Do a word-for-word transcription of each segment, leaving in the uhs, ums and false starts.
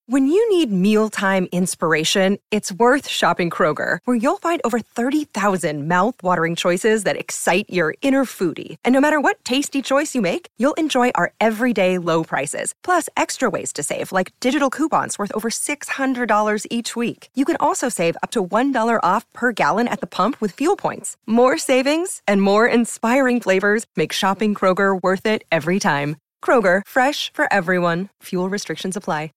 When you need mealtime inspiration, it's worth shopping Kroger, where you'll find over thirty thousand mouth-watering choices that excite your inner foodie. And no matter what tasty choice you make, you'll enjoy our everyday low prices, plus extra ways to save, like digital coupons worth over six hundred dollars each week. You can also save up to one dollar off per gallon at the pump with fuel points. More savings and more inspiring flavors make shopping Kroger worth it every time. Kroger, fresh for everyone. Fuel restrictions apply.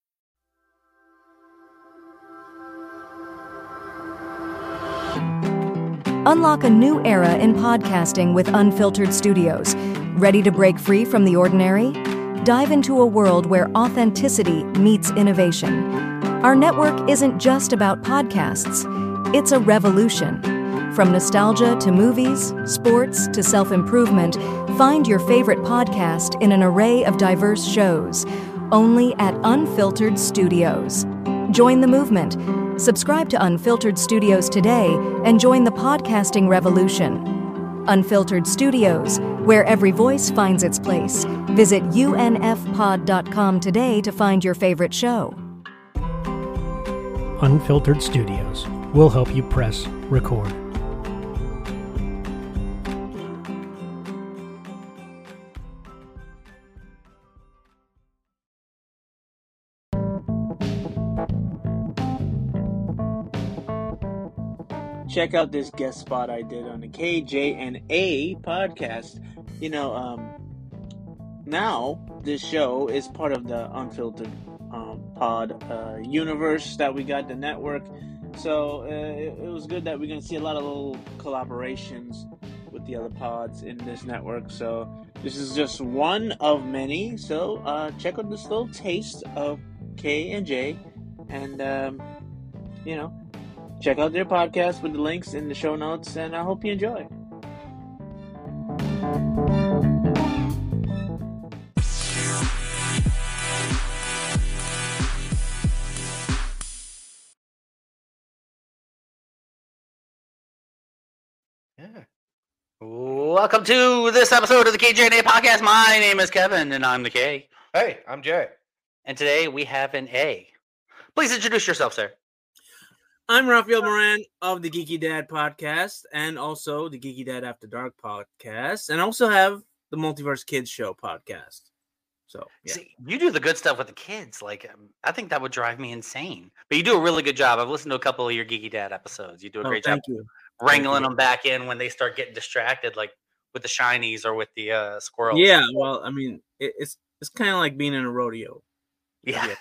Unlock a new era in podcasting with Unfiltered Studios. Ready to break free from the ordinary? Dive into a world where authenticity meets innovation. Our network isn't just about podcasts. It's a revolution. From nostalgia to movies, sports to self-improvement, find your favorite podcast in an array of diverse shows, only at Unfiltered Studios. Join the movement. Subscribe to Unfiltered Studios today and join the podcasting revolution. Unfiltered Studios, where every voice finds its place. Visit U N F pod dot com today to find your favorite show. Unfiltered Studios will help you press record. Check out this guest spot I did on the K J N A podcast. You know, um, now this show is part of the Unfiltered um, Pod uh, universe that we got, the network. So uh, it, it was good that we're going to see a lot of little collaborations with the other pods in this network. So this is just one of many. So uh, check out this little taste of K and J, and um, you know, check out their podcast with the links in the show notes, and I hope you enjoy. Yeah. Welcome to this episode of the K J N A podcast. My name is Kevin, and I'm the K. Hey, I'm Jay. And today we have an A. Please introduce yourself, sir. I'm Rafael Moran of the Geeky Dad podcast, and also the Geeky Dad After Dark podcast, and also have the Multiverse Kids Show podcast. So, yeah. See, you do the good stuff with the kids. Like, um, I think that would drive me insane. But you do a really good job. I've listened to a couple of your Geeky Dad episodes. You do a Oh, great thank job you. wrangling Thank you. them back in when they start getting distracted, like with the shinies or with the uh, squirrels. Yeah, well, I mean, it, it's it's kind of like being in a rodeo. Yeah.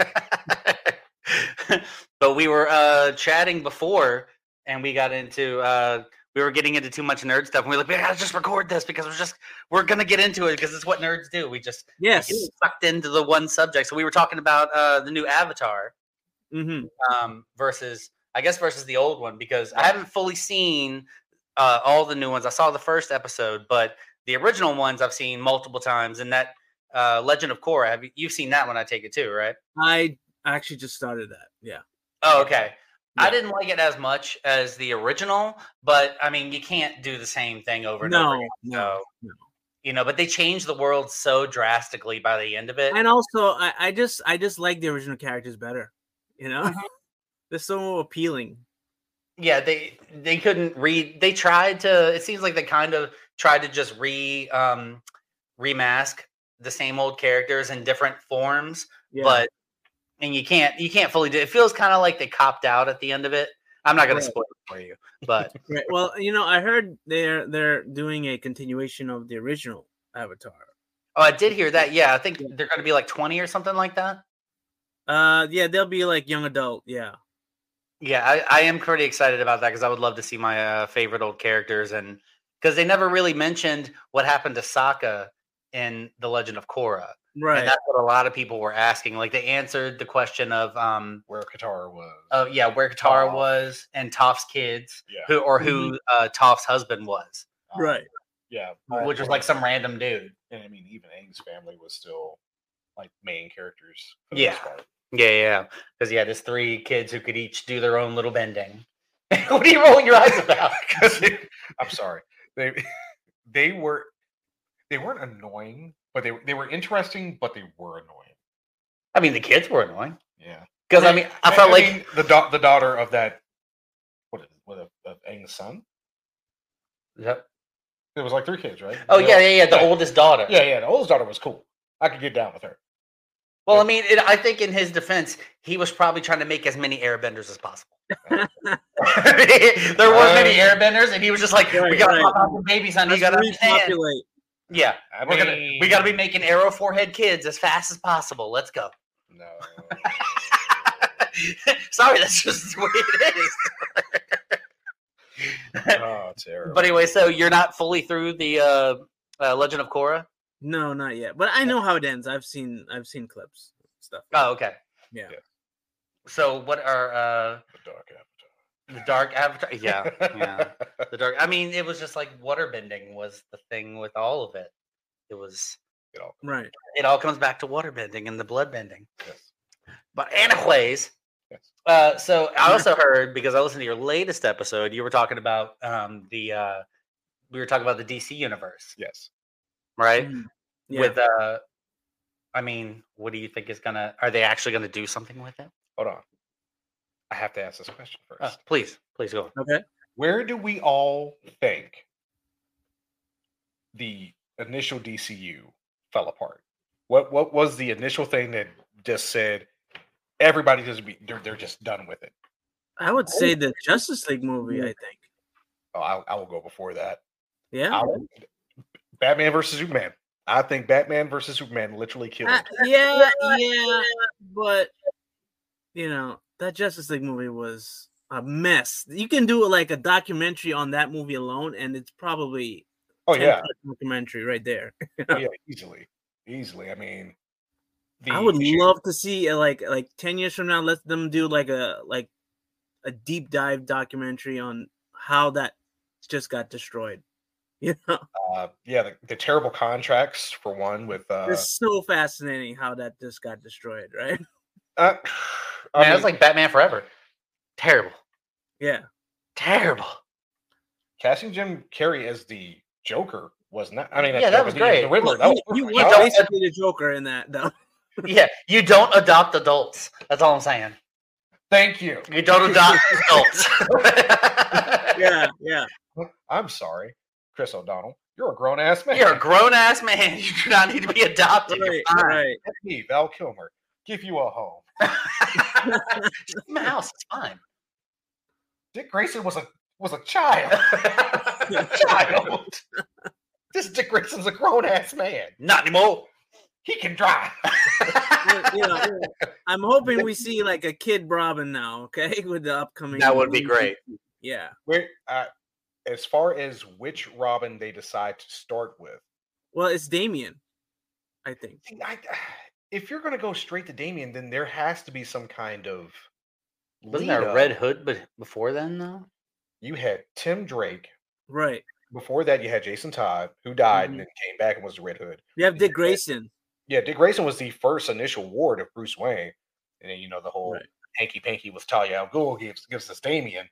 But we were uh, chatting before, and we got into uh, we were getting into too much nerd stuff. And we were like, we gotta just record this because we're just we're gonna get into it because it's what nerds do. We just Yes. get sucked into the one subject. So we were talking about uh, the new Avatar Mm-hmm. um, versus I guess versus the old one, because I haven't fully seen uh, all the new ones. I saw the first episode, but the original ones I've seen multiple times. And that uh, Legend of Korra, have you, you've seen that one? I take it too, right? I actually just started that. Yeah. Oh, okay. Yeah. I didn't like it as much as the original, but I mean, you can't do the same thing over and No, over again. no, So, no. you know, but they changed the world so drastically by the end of it. And also, I, I just I just like the original characters better. You know, they're so appealing. Yeah, they they couldn't read. They tried to. It seems like they kind of tried to just re um, remask the same old characters in different forms, Yeah. but and you can't you can't fully do. It feels kind of like they copped out at the end of it. I'm not going Right. to spoil it for you, but Right. Well, you know, I heard they're they're doing a continuation of the original Avatar. oh, I did hear that. Yeah, I think they're going to be like twenty or something like that. Uh, yeah, they'll be like young adult. Yeah. Yeah, I, I am pretty excited about that because I would love to see my uh, favorite old characters, and because they never really mentioned what happened to Sokka in The Legend of Korra. Right. And that's what a lot of people were asking. Like, they answered the question of, um, Where Katara was. oh yeah, where Katara Toph. was and Toph's kids, Yeah. who or who uh, Toph's husband was, Um, Right. Yeah. which was like some random dude. And I mean, even Aang's family was still like main characters. For the Yeah. most part. Yeah, yeah, because yeah, there's three kids who could each do their own little bending. What are you rolling your eyes about? I'm sorry. They they were they weren't annoying, but they they were interesting, but they were annoying. I mean, the kids were annoying. Yeah. Yeah. Because I mean, I felt like mean, the da- the daughter of that what is what of, of Aang's son. Yep. There was like three kids, right? Oh The yeah, old- yeah, yeah. The oldest daughter. Yeah, yeah. The oldest daughter was cool. I could get down with her. Well, I mean, it, I think in his defense, he was probably trying to make as many airbenders as possible. there weren't many airbenders, and he was just like, Right, "We got to right. pop out some babies, honey. You Let's got to understand." repopulate. Yeah, I we're gonna mean- we got to be making arrow forehead kids as fast as possible. Let's go. No. Sorry, that's just the way it is. Oh, terrible. But anyway, so you're not fully through the uh, uh, Legend of Korra? No, not yet. But I know how it ends. I've seen I've seen clips stuff. Oh, okay. Yeah. Yeah. So what are uh, The Dark Avatar. the dark avatar? Yeah, yeah. The dark. I mean, it was just like waterbending was the thing with all of it. It was. You know, Right. It all comes back to waterbending and the bloodbending. yes. But anyways, Yes. uh, so I also heard because I listened to your latest episode, you were talking about um, the uh, we were talking about the D C universe, Yes. right? Mm. Yeah. With uh, I mean, what do you think is gonna? Are they actually gonna do something with it? Hold on. I have to ask this question first. Uh, please, please go. Okay. Where do we all think the initial D C U fell apart? What what was the initial thing that just said everybody just be they're, they're just done with it? I would say the Justice League movie, I think. Oh, I, I will go before that. Yeah. I will- Batman versus Superman. I think Batman versus Superman literally killed. Uh, yeah, yeah, but you know that Justice League movie was a mess. You can do like a documentary on that movie alone, and it's probably oh ten yeah, part documentary right there. oh, yeah, easily, easily. I mean, the, I would the- love to see uh, like like ten years from now, let them do like a like a deep dive documentary on how that just got destroyed. You know, uh, yeah, the, the terrible contracts for one with. Uh, it's so fascinating how that just got destroyed, right? uh, I Man, it was mean, like Batman Forever. Terrible, Yeah. terrible. casting Jim Carrey as the Joker was not. I mean, Yeah, that was the, great. The Riddler, Well, that was you, you perfect. were That was- basically the Joker in that, though. Yeah, you don't adopt adults. That's all I'm saying. Thank you. You don't adopt adults. Yeah, yeah. I'm sorry, Chris O'Donnell. You're a grown ass man. You're a grown ass man. You do not need to be adopted. You're Right, fine. right. Let me, Val Kilmer, give you a home. Just in my house. It's fine. Dick Grayson was a was a child. child. This Dick Grayson's a grown ass man. Not anymore. He can drive. Well, you know, I'm hoping we see like a Kid Robin now, okay, with the upcoming. That would be movie. great. Yeah. Where, uh, as far as which Robin they decide to start with, Well, it's Damien, I think. see, I, if you're going to go straight to Damien, then there has to be some kind of. Wasn't there lead a up. Red Hood but before then though? You had Tim Drake. Right. Before that, you had Jason Todd, who died Mhm. and then came back and was the Red Hood. You have Dick Grayson. Yeah, Dick Grayson was the first initial ward of Bruce Wayne, and then you know the whole Right. hanky panky with Talia al Ghul gives gives us Damien.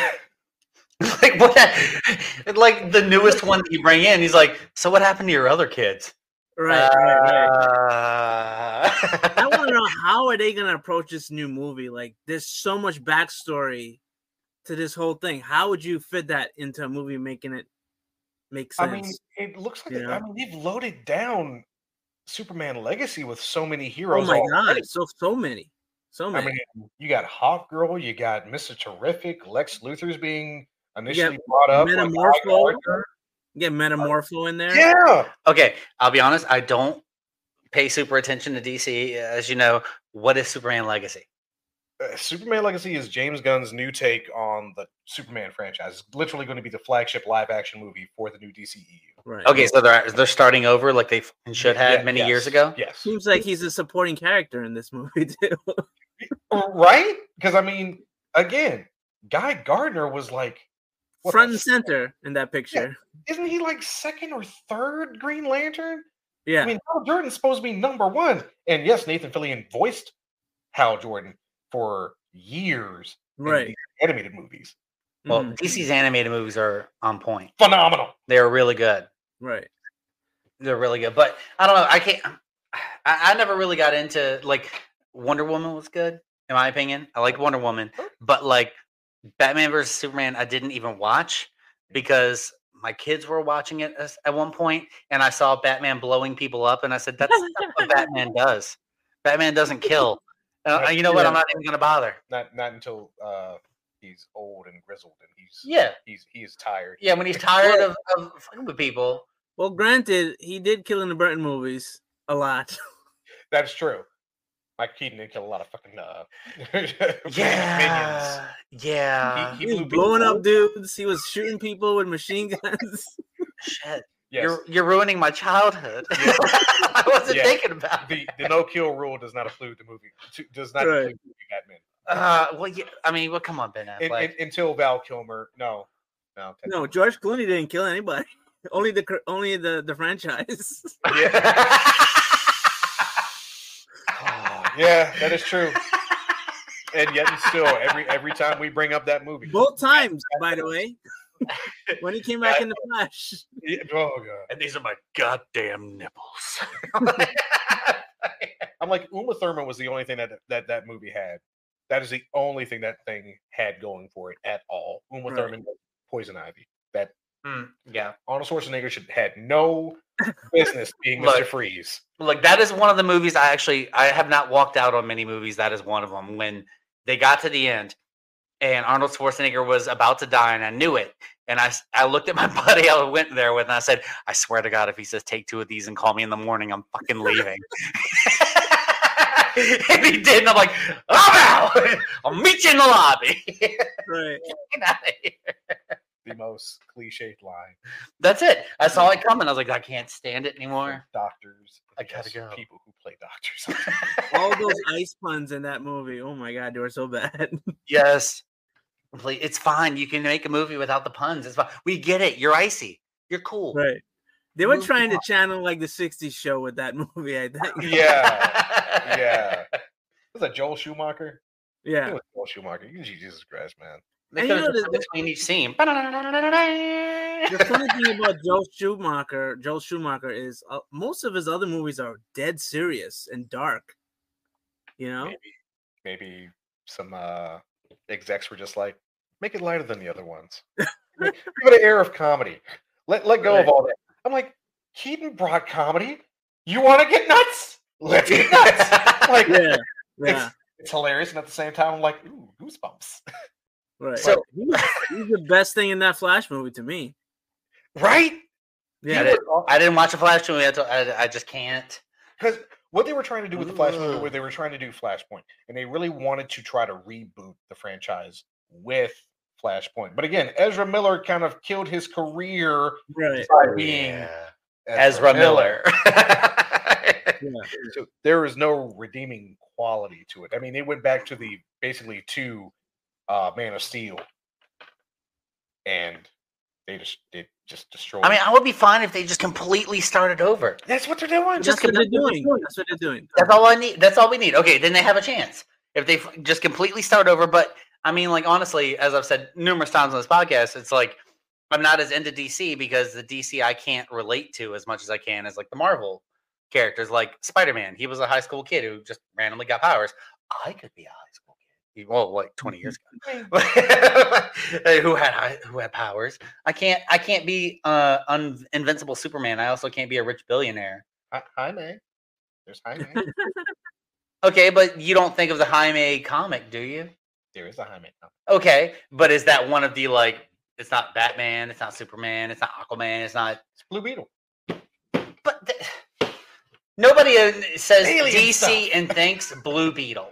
Like what? Like the newest one that you bring in, he's like, "So what happened to your other kids?" Right, right, right. Uh, I want to know how are they gonna approach this new movie? Like, there's so much backstory to this whole thing. How would you fit that into a movie, making it make I sense? mean, it looks like Yeah. I mean they've loaded down Superman Legacy with so many oh heroes. my already. god, so so many, so I many. mean, you got Hawk Girl, you got Mister Terrific, Lex Luthor's being initially brought up. like Guy Metamorpho. Gardner. Get Metamorpho in there. Yeah, okay, I'll be honest. I don't pay super attention to D C. As you know, what is Superman Legacy? uh, Superman Legacy is James Gunn's new take on the Superman franchise. It's literally going to be the flagship live action movie for the new D C E U. Right. Okay, so they're they're starting over like they fucking should have Yeah, many yes, years ago. Yes. Seems like he's a supporting character in this movie too. Right? Because I mean, again, Guy Gardner was like what Front the and center in that picture. isn't he like second or third Green Lantern? Yeah. I mean, Hal Jordan's supposed to be number one. And yes, Nathan Fillion voiced Hal Jordan for years in right. these animated movies. Well, Mhm. D C's animated movies are on point. Phenomenal. They're really good. Right. They're really good. But I don't know. I can't. I, I never really got into like Wonder Woman was good, in my opinion. I like Wonder Woman, but like Batman versus Superman, I didn't even watch because my kids were watching it as, at one point, and I saw Batman blowing people up, and I said, "That's not what Batman does. Batman doesn't kill." Uh, you know what? I'm not even gonna bother. Not not until uh, he's old and grizzled, and he's yeah, he's he is tired. Yeah, when he's tired of, of fucking with people. Well, granted, he did kill in the Burton movies a lot. That's true. Mike Keaton did kill a lot of fucking uh, yeah, minions. Yeah. He, he, he was blowing up dudes. He was shooting people with machine guns. Shit. Yes. You're you're ruining my childhood. Yeah. I wasn't yeah. thinking about the it. the no kill rule does not include the movie. Does not right. include Batman. Uh, well, yeah. I mean, well, come on, Ben Affleck. In, in, until Val Kilmer, no, no, no. George Clooney didn't kill anybody. Only the only the the franchise. Yeah. Oh, yeah, that is true. And yet, and still, every every time we bring up that movie, both times, by the way, when he came back in the Flash. Yeah, oh god! And these are my goddamn nipples. I'm like, Uma Thurman was the only thing that that that movie had. That is the only thing that thing had going for it at all. Uma right. Thurman, Poison Ivy. That mm, yeah, Arnold Schwarzenegger should had no business being Look, Mister Freeze. Look, that is one of the movies I actually I have not walked out on many movies. That is one of them. When they got to the end and Arnold Schwarzenegger was about to die, and I knew it. And I, I looked at my buddy I went there with, and I said, I swear to God, if he says take two of these and call me in the morning, I'm fucking leaving. And he did, and I'm like, I'm out. I'll meet you in the lobby. Right. Get out of here. The most cliched line. That's it. I saw it coming. I was like, I can't stand it anymore. Doctors. I gotta go. People who play doctors. All those ice puns in that movie. Oh my God, they were so bad. Yes. It's fine. You can make a movie without the puns. It's fine. We get it. You're icy. You're cool. Right. They were trying to channel like the sixties show with that movie, I think. Yeah. Yeah. Was that Joel Schumacher? Yeah. It was Joel Schumacher. Jesus Christ, man. They could have just between each scene. The funny thing about Joel Schumacher, Joel Schumacher is uh, most of his other movies are dead serious and dark. You know? Maybe, maybe some uh, execs were just like, make it lighter than the other ones. Give it an air of comedy. Let let go right. of all that. I'm like, Keaton brought comedy. You want to get nuts? Let's get nuts. Like, yeah, yeah. It's, it's hilarious, and at the same time, I'm like, ooh, goosebumps. Right. So he's, he's the best thing in that Flash movie to me. Right? Yeah. I didn't, I didn't watch a Flash movie. I, told, I, I just can't. Because what they were trying to do with the Flash movie, where they were trying to do Flashpoint, and they really wanted to try to reboot the franchise with Flashpoint. But again, Ezra Miller kind of killed his career right. by being yeah. Ezra, Ezra Miller. Miller. Yeah. So there was no redeeming quality to it. I mean, they went back to the basically to uh, Man of Steel, and they just they just destroyed. I mean, I would be fine if they just completely started over. That's what they're doing. Just what they're doing. That's what they're doing. That's all I need. That's all we need. Okay, then they have a chance if they just completely start over. But I mean, like honestly, as I've said numerous times on this podcast, it's like I'm not as into D C because the D C I can't relate to as much as I can as like the Marvel characters, like Spider-Man. He was a high school kid who just randomly got powers. I could be a high school kid. Well, like twenty years ago, who had who had powers. I can't. I can't be uh, un- invincible Superman. I also can't be a rich billionaire. Jaime, there's Jaime. Okay, but you don't think of the Jaime comic, do you? There is a Jaime comic. Okay, but is that one of the like? It's not Batman. It's not Superman. It's not Aquaman. It's not. It's Blue Beetle. But the, nobody says Alien D C stuff. and thinks Blue Beetle.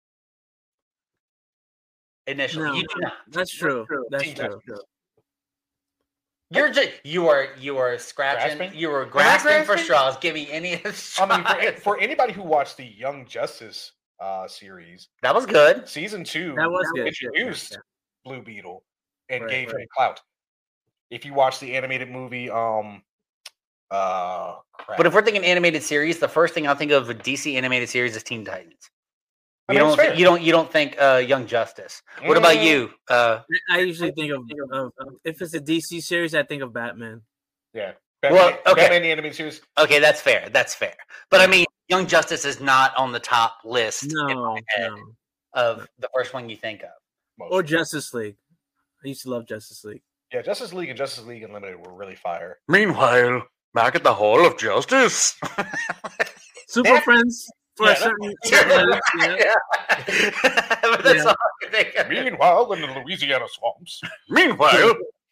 Initially, no, you do not. That's true. That's true. You're just you are you are scratching. Grasping? You are grasping, grasping for straws. Give me any of the straws. I mean, for, for anybody who watched the Young Justice uh, series, that was good. Season two that was good. introduced yeah. Blue Beetle and right, gave right. him clout. If you watch the animated movie, um, uh, crap. But if we're thinking animated series, the first thing I think of a D C animated series is Teen Titans. I You mean, don't, it's th- fair. you don't, you don't think uh, Young Justice. What about Mm. you? Uh, I usually think of, of, of if it's a D C series, I think of Batman. Yeah. Batman, Well, okay. Batman the animated series. okay, that's fair. That's fair. But I mean, Young Justice is not on the top list in No, my head no. of the first one you think of. Most Or of it. Justice League. I used to love Justice League. Yeah, Justice League and Justice League Unlimited were really fire. Meanwhile, back at the Hall of Justice. Super That- Friends for yeah, a that- certain, certain age, yeah. Yeah. But that's Yeah. all I can think of. Meanwhile, in the Louisiana swamps. Meanwhile,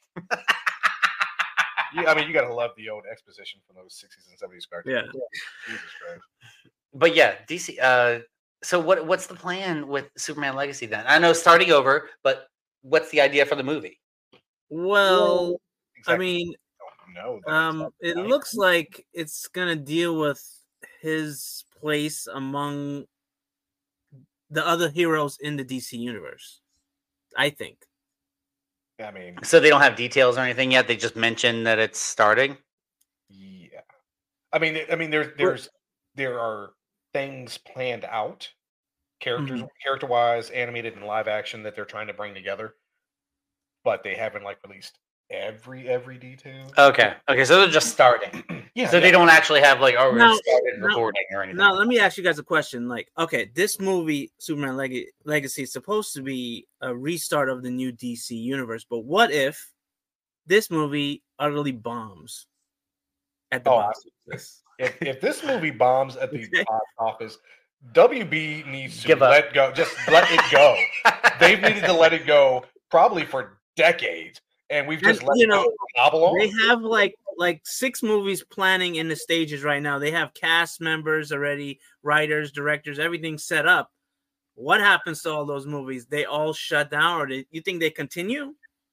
Yeah, I mean, you gotta love the old exposition from those sixties and seventies cartoons. Yeah. Jesus Christ. but yeah, D C. Uh, so what? What's the plan with Superman Legacy then? I know it's starting over, but what's the idea for the movie? Well, I Exactly. mean, don't know. that um, exactly it right. looks like it's gonna deal with his place among the other heroes in the D C universe. I think. I mean, So they don't have details or anything yet. They just mentioned that it's starting. yeah. I mean, I mean, there's there's there are things planned out, characters Mm-hmm. character wise, animated and live action that they're trying to bring together, but they haven't like released every every detail. Okay. Okay. So they're just starting. yeah. So yeah. they don't actually have like, oh, we No, started no. recording or anything. Now, let me ask you guys a question. Like, okay, this movie, Superman Leg- Legacy, is supposed to be a restart of the new D C universe. But what if this movie utterly bombs at the Oh, box office? If, if this movie bombs at the Okay. box office, W B needs to Give up. let go. Just let it go. They've needed to let it go probably for decades, and we've just And, let you it know, go hobble on. They have like like six movies planning in the stages right now. They have cast members already, writers, directors, everything set up. What happens to all those movies? They all shut down, or they, you think they continue?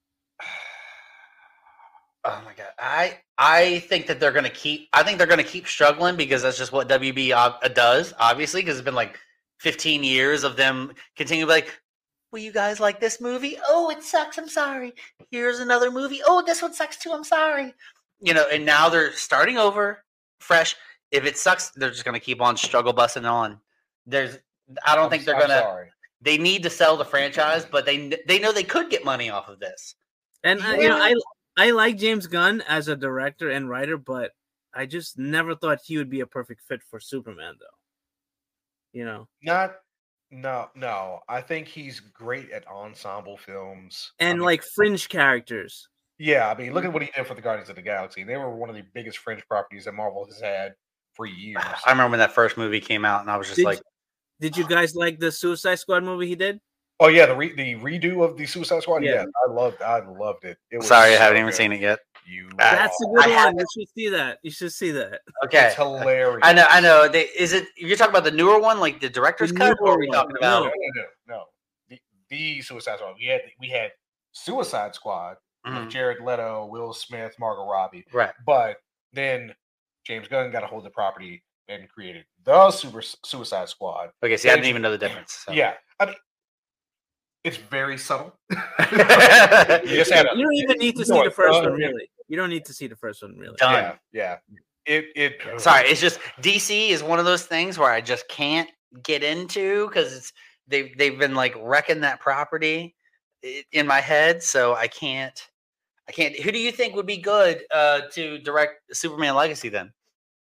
Oh my god, I I think that they're gonna keep. I think they're gonna keep struggling because that's just what W B ob- uh, does. Obviously, because it's been like fifteen years of them continuing to be like, "Will you guys like this movie? Oh, it sucks. I'm sorry. Here's another movie. Oh, this one sucks too. I'm sorry." You know, and now they're starting over, fresh. If it sucks, they're just gonna keep on struggle busting on. There's, I don't I'm think s- they're I'm gonna. Sorry. They need to sell the franchise, but they kn- they know they could get money off of this. And uh, you know, I I like James Gunn as a director and writer, but I just never thought he would be a perfect fit for Superman, though. You know, Not, no, no. I think he's great at ensemble films. I and mean, like fringe characters. yeah, I mean, look at what he did for the Guardians of the Galaxy. They were one of the biggest fringe properties that Marvel has had for years. I remember when that first movie came out, and I was just Did, like, did you guys like the Suicide Squad movie he did? Oh yeah, the re- the redo of the Suicide Squad. Yeah. Yeah, I loved, I loved it. It was "Sorry, I so haven't even good. seen it yet." You, That's a are- good I one. haven't- You should see that. You should see that. Okay, It's hilarious. I know, I know. They, is it? You're talking about the newer one, like the director's The cut, or newer are we one, talking No, about? no, no, no. no. The, the Suicide Squad. We had we had Suicide Squad Mhm. with Jared Leto, Will Smith, Margot Robbie. Right. But then James Gunn got a hold of the property and created the Super Suicide Squad. Okay, see, I didn't even know the difference. so. Yeah, I mean, it's very subtle. you Done. just had a, You don't even need to see No, the first uh, one, really. You don't need to see the first one, really. yeah, yeah. It it. Sorry, it's just D C is one of those things where I just can't get into because it's they've they've been like wrecking that property i- in my head, so I can't. I can't. Who do you think would be good uh, to direct Superman Legacy then?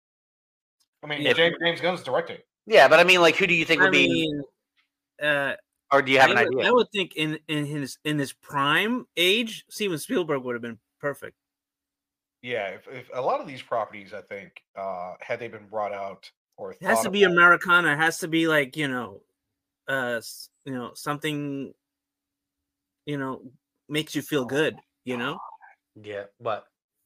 I mean, Yeah. James, James Gunn's directing. Yeah, but I mean, like, who do you think would I be, mean, uh, or do you have I an would, idea? I would think in, in his in his prime age, Steven Spielberg would have been perfect. Yeah, if, if a lot of these properties, I think, uh, had they been brought out or It has thought to be about- Americana. It has to be like, you know, uh, s- you know, something, you know, makes you feel good. You know, Yeah, but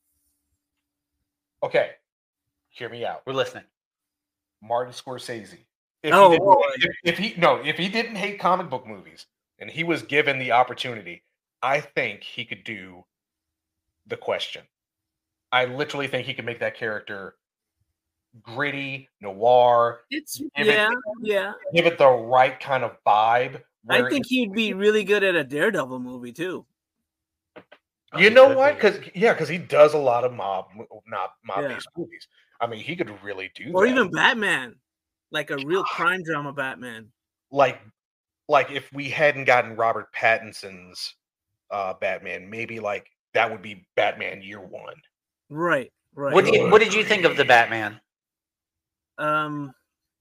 Okay, hear me out. we're listening. Martin Scorsese. If Oh, he didn't, boy. if, if he no, if he didn't hate comic book movies and he was given the opportunity, I think he could do The Question. I literally think he could make that character gritty, noir, it's Give it- yeah, yeah. give it the right kind of vibe. I where think he'd be really good at a Daredevil movie too. Oh, You he know could what? be. Because yeah, because he does a lot of mob, mob, mob Yeah. based movies. I mean, he could really do Or that. even Batman, like a real crime drama Batman. like, like if we hadn't gotten Robert Pattinson's uh, Batman, maybe like that would be Batman Year One. Right, right. What did you, what did you think of the Batman? um,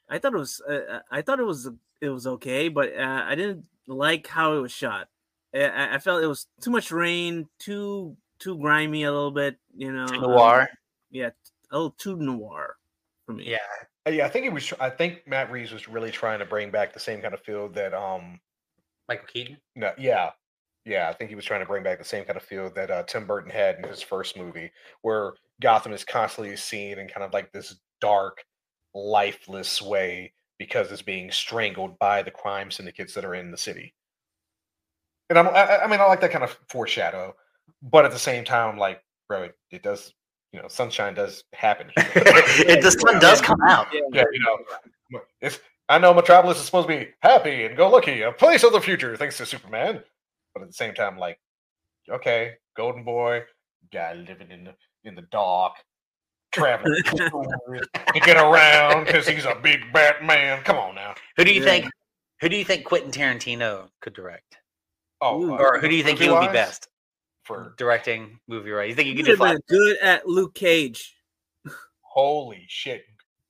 I thought it was uh, I thought it was it was okay, but uh, I didn't like how it was shot. I, I felt it was too much rain, too too grimy a little bit, you know. Noir. Um, yeah, a little too noir for me. Yeah. Uh, Yeah, I think he was. I think Matt Reeves was really trying to bring back the same kind of feel that. Um, Michael Keaton. no, yeah, yeah. I think he was trying to bring back the same kind of feel that uh, Tim Burton had in his first movie, where Gotham is constantly seen in kind of like this dark, lifeless way because it's being strangled by the crime syndicates that are in the city. And I'm, I, I mean, I like that kind of foreshadow, but at the same time, like, bro, it, it does. You know, sunshine does happen here. it, the sun does come out. Yeah, you know, it's. I know Metropolis is supposed to be happy and go lucky, a place of the future, thanks to Superman. But at the same time, like, okay, Golden Boy, guy living in the in the dark, traveling to get around because he's a big Batman. Come on now. Who do you Yeah. think? Who do you think Quentin Tarantino could direct, Oh, uh, or who do you think he would be movie-wise, best for directing movie? Right? You think you He could do would have Flash? been good at Luke Cage. holy shit?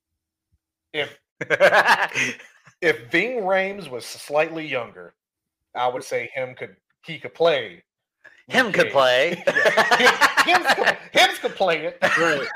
If if Ving Rhames was slightly younger, I would say him could he could play. Him Luke could Cage. play. Yeah. Hims could, Hims could play it. Right.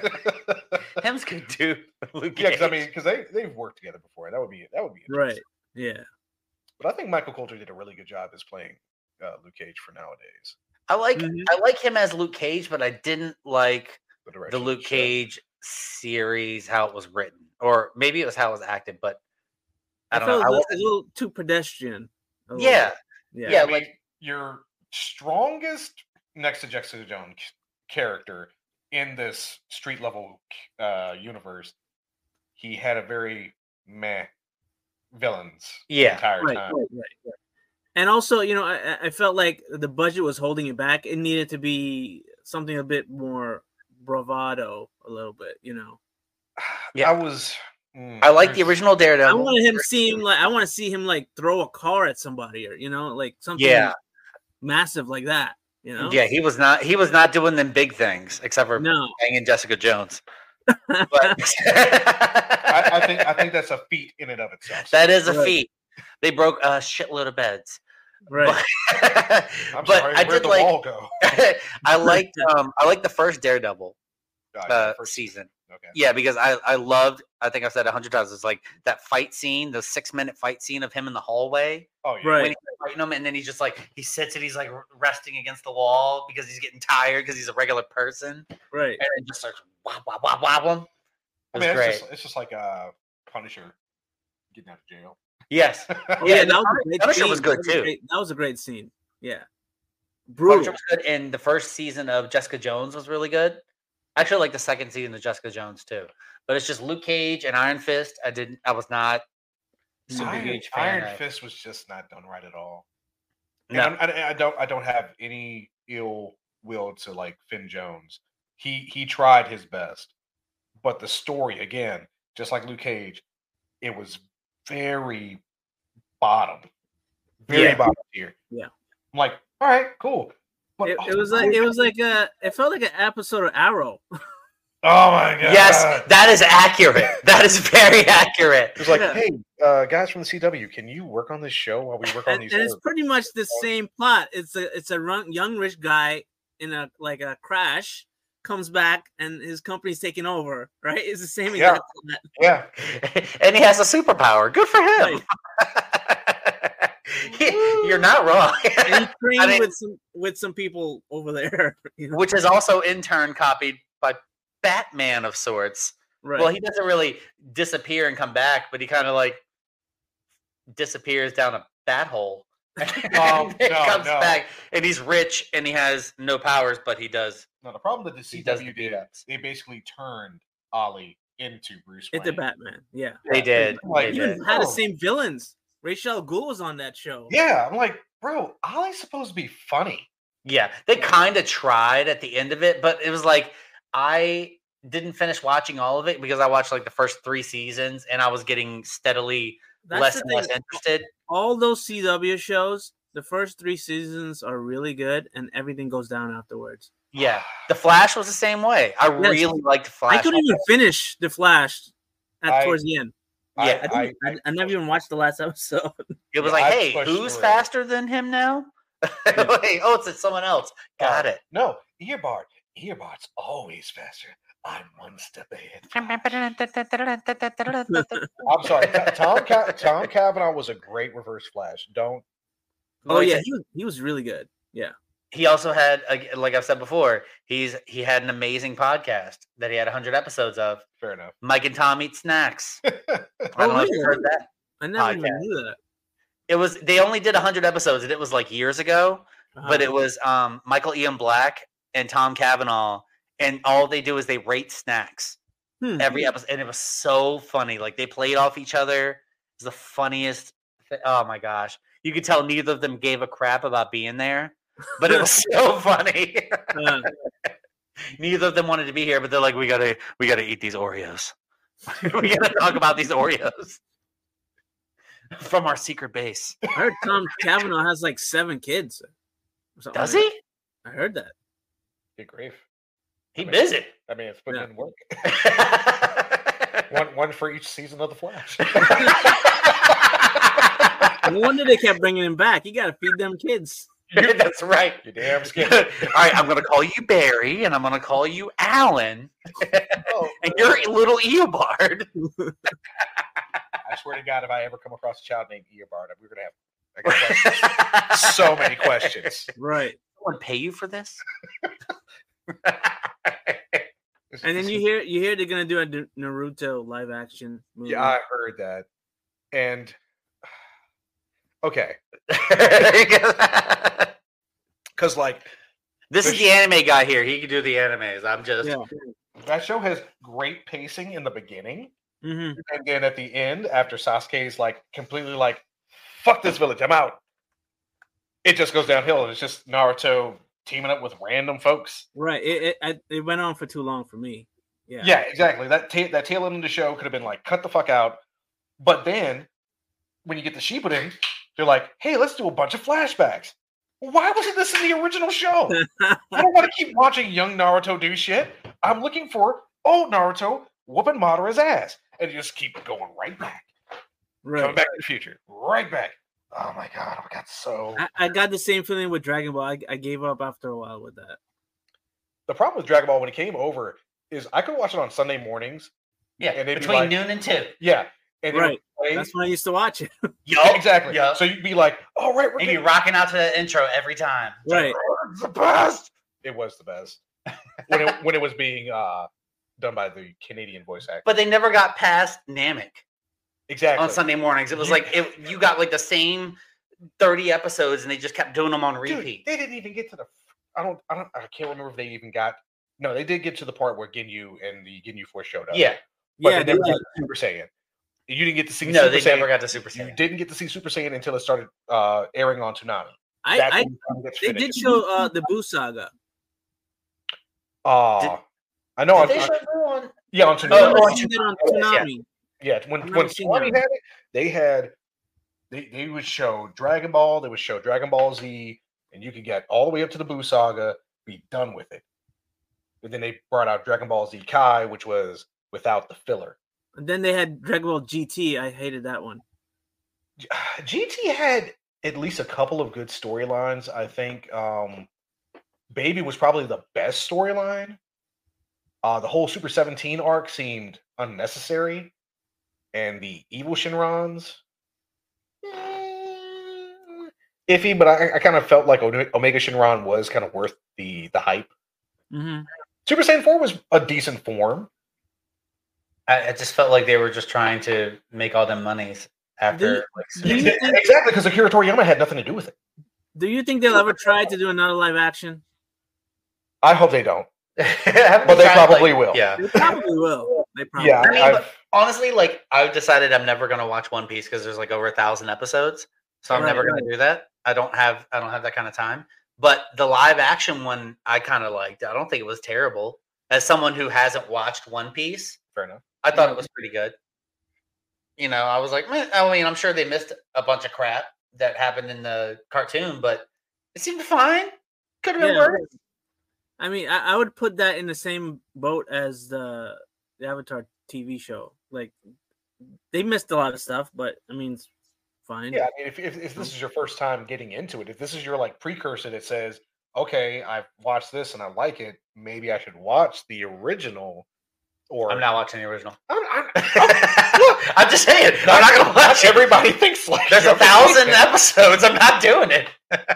Hims could do Luke Yeah, because I Cage. mean, because they they've worked together before. That would be that would be Right. interesting. Yeah. But I think Michael Coulter did a really good job as playing uh, Luke Cage for nowadays. I like Mhm. I like him as Luke Cage, but I didn't like The, the direction of Luke show. Cage series, how it was written, or maybe it was how it was acted. But I I, don't felt know. I a little, wasn't, a little too pedestrian. a little yeah, bit. Yeah. yeah, I mean, like your strongest next to Jessica Jones character in this street level uh, universe, he had a very meh villains the Yeah. entire Right, time. right, right, right. And also, you know, I, I felt like the budget was holding it back. It needed to be something a bit more bravado, a little bit, you know. Yeah. I was. mm, I like the there's- original Daredevil. I wanted him seeing like I want to see him like throw a car at somebody, or you know, like something Yeah. massive like that. You know, Yeah, he was not. He was not doing them big things, except for no, banging Jessica Jones. But I, I think I think that's a feat in and of itself. that is a Right. feat. They broke a shitload of beds. right? But, I'm but sorry, I where'd did the like. wall go? I liked. Um, I liked the first Daredevil Oh, yeah, uh, first- season. Okay. Yeah, because I I loved. I think I've said a hundred times. It's like that fight scene, the six minute fight scene of him in the hallway Oh yeah. Right. when he's fighting him, and then he's just like he sits and he's like r- resting against the wall because he's getting tired because he's a regular person, Right. and then just starts wah wah wah wah. It I was mean, great. it's just, it's just like uh, Punisher getting out of jail. Yes. Oh, Yeah, yeah, the that was a Punisher- great Punisher scene. was good, that was a too. great- that was a great scene. Yeah, Punisher brutal. was good, and the first season of Jessica Jones was really good. I actually like the second season of Jessica Jones too. But it's just Luke Cage and Iron Fist. I didn't. I was not super Iron, huge fan Iron of. Fist was just not done right at all. And No. I'm- I, I don't I don't have any ill will to like Finn Jones. He he tried his best, but the story again, just like Luke Cage, it was very bottom, very Yeah. bottom tier. Yeah. I'm like, all right, cool. But, It, oh, it was like it was like a. It felt like an episode of Arrow. oh my god, Yes, that is accurate. That is very accurate. It was like, Yeah. hey, uh, guys from the C W, can you work on this show while we work on and, these? and it's other- pretty much the same plot. It's a it's a run, young rich guy in a like a crash comes back and his company's taking over. Right? It's the same Yeah. exact plot. yeah, And he has a superpower. Good for him. You're not wrong. And he trained mean- with some with some people over there. You know? Which is also in turn copied by Batman of sorts. Right. Well, he doesn't really disappear and come back, but he kind of like disappears down a bat hole. Oh, and no, comes no. back, and he's rich, and he has no powers, but he does. no, the problem that the He does C W the did, beat-ups. they basically turned Ollie into Bruce Wayne. It's the Batman. Yeah. They did. Like, They Even did. had the Oh. same villains. Rachel Gould was on that show. Yeah, I'm like, bro, Ollie's supposed to be funny. Yeah, they kind of tried at the end of it, but it was like I didn't finish watching all of it because I watched like the first three seasons, and I was getting steadily That's less the and thing. less interested. All those C W shows, the first three seasons are really good, and everything goes down afterwards. Yeah, The Flash was the same way. I Yes. really liked The Flash. I couldn't even finish The Flash at I- towards the end. Yeah, I, didn't, I, I, I never even watched the last episode. It was Yeah, like, I hey, pushed who's through it. faster than him now? Yeah. Wait, oh, it's, it's someone else. Got Uh, it. No, Earbard. Earbard's always faster. I'm one step ahead. I'm sorry. Ca- Tom Ca- Tom Cavanaugh was a great Reverse Flash. Don't. Oh yeah, he was, he was really good. Yeah. He also had, ag- like I've said before, he's he had an amazing podcast that he had one hundred episodes of. Fair enough. Mike and Tom Eat Snacks. I Oh, don't know if you really? heard that. I never Podcast. even knew that. It was they only did one hundred episodes, and it was like years ago. Uh-huh. But it was um, Michael Ian Black and Tom Cavanaugh, and all they do is they rate snacks Hmm. every episode, and it was so funny. Like they played off each other. It was the funniest. Th- oh my gosh, you could tell neither of them gave a crap about being there, but it was so funny. Uh, Neither of them wanted to be here, but they're like, we gotta, we gotta eat these Oreos. We gotta talk about these Oreos from our secret base. I heard Tom Cavanaugh has like seven kids. or something Does like he? that. I heard that. Good grief. He busy. I mean, it's putting Yeah. in work. one, one for each season of The Flash. No wonder they kept bringing him back. You got to feed them kids. That's right. You damn skin. All right, I'm gonna call you Barry, and I'm gonna call you Alan, Oh, and you're a little Eobard. I swear to God, if I ever come across a child named Earbard, we're gonna have I got questions. So many questions. Right. Someone pay you for this? And then you hear you hear they're gonna do a D- Naruto live action movie. Yeah, I heard that. And okay, because like This is the anime guy here. He can do the animes. I'm just Yeah. that show has great pacing in the beginning, hmm and then at the end, after Sasuke's like completely like, "Fuck this village, I'm out." It just goes downhill, and it's just Naruto teaming up with random folks. Right. It, it I- it went on for too long for me. Yeah. Yeah, exactly. That ta- that tail end of the show could have been like, cut the fuck out. But then, when you get the Shippuden, they're like, hey, let's do a bunch of flashbacks. Why wasn't this in the original show? I don't want to keep watching young Naruto do shit. I'm looking for old Naruto whooping Madara's ass. And you just keep going right back. Coming Right. back to the future. Right back. Oh my god, I got so I, I got the same feeling with Dragon Ball. I, I gave up after a while with that. the problem with Dragon Ball when it came over is I could watch it on Sunday mornings. yeah. And they'd be Between like- noon and two. Yeah. And it would Right. play- That's when I used to watch it. Yup. exactly. Yup. So you'd be like, oh right, we're And you're getting rocking out to that intro every time. Right. It's the best. It was the best when it when it was being uh, done by the Canadian voice actor. But they never got past Namek Exactly. on Sunday mornings. It was You- like it, you got like the same thirty episodes, and they just kept doing them on Dude, repeat. they didn't even get to the. I don't. I don't. I can't remember if they even got. No, they did get to the part where Ginyu and the Ginyu Force showed up. Yeah. but Yeah. they They never did. got to Super Saiyan. You didn't get to see. No, Super they Saiyan. never got to Super You Saiyan. didn't get to see Super Saiyan until it started uh, airing on Toonami. I, That's I when it gets they finished. did show uh, the Boo Saga. Uh, Did- I know. Did on, they on- show Blue on? yeah, on I've Toonami. Oh, never on seen it on Toonami, Toonami. Yeah, when I've when never seen Toonami that. had it, they had they they would show Dragon Ball, they would show Dragon Ball Z, and you could get all the way up to the Buu Saga, be done with it. And then they brought out Dragon Ball Z Kai, which was without the filler. And then they had Dragon Ball G T. I hated that one. G- G T had at least a couple of good storylines. I think um, Baby was probably the best storyline. Uh, the whole Super seventeen arc seemed unnecessary, and the evil Shinrons, eh, iffy. But I, I kind of felt like Ome- Omega Shinron was kind of worth the the hype. hmm Super Saiyan four was a decent form. I, I just felt like they were just trying to make all them monies after. you- like, do you six- think- Exactly, because Akira Toriyama had nothing to do with it. Do you think they'll ever try to do another live action? I hope they don't. Haven't But they tried, probably like- will. Yeah. They probably will. They probably Yeah, I mean, I've- but honestly, like I've decided I'm never gonna watch One Piece because there's like over a thousand episodes, so I'm Right, never gonna do that. I don't have I don't have that kind of time. But the live action one, I kind of liked. I don't think it was terrible. As someone who hasn't watched One Piece, fair enough. I thought it was pretty good. You know, I was like, "Meh." I mean, I'm sure they missed a bunch of crap that happened in the cartoon, but it seemed fine. Could have been Yeah. worse. I mean, I, I would put that in the same boat as the, the Avatar T V show. Like they missed a lot of stuff, but I mean, it's fine. Yeah, I mean, if, if if this is your first time getting into it, if this is your like precursor that says, okay, I've watched this and I like it, maybe I should watch the original. Or I'm not watching the original. I'm, I'm, I'm, look, I'm just saying. I'm not going to watch it. Everybody thinks like there's a thousand episodes. I'm not doing it.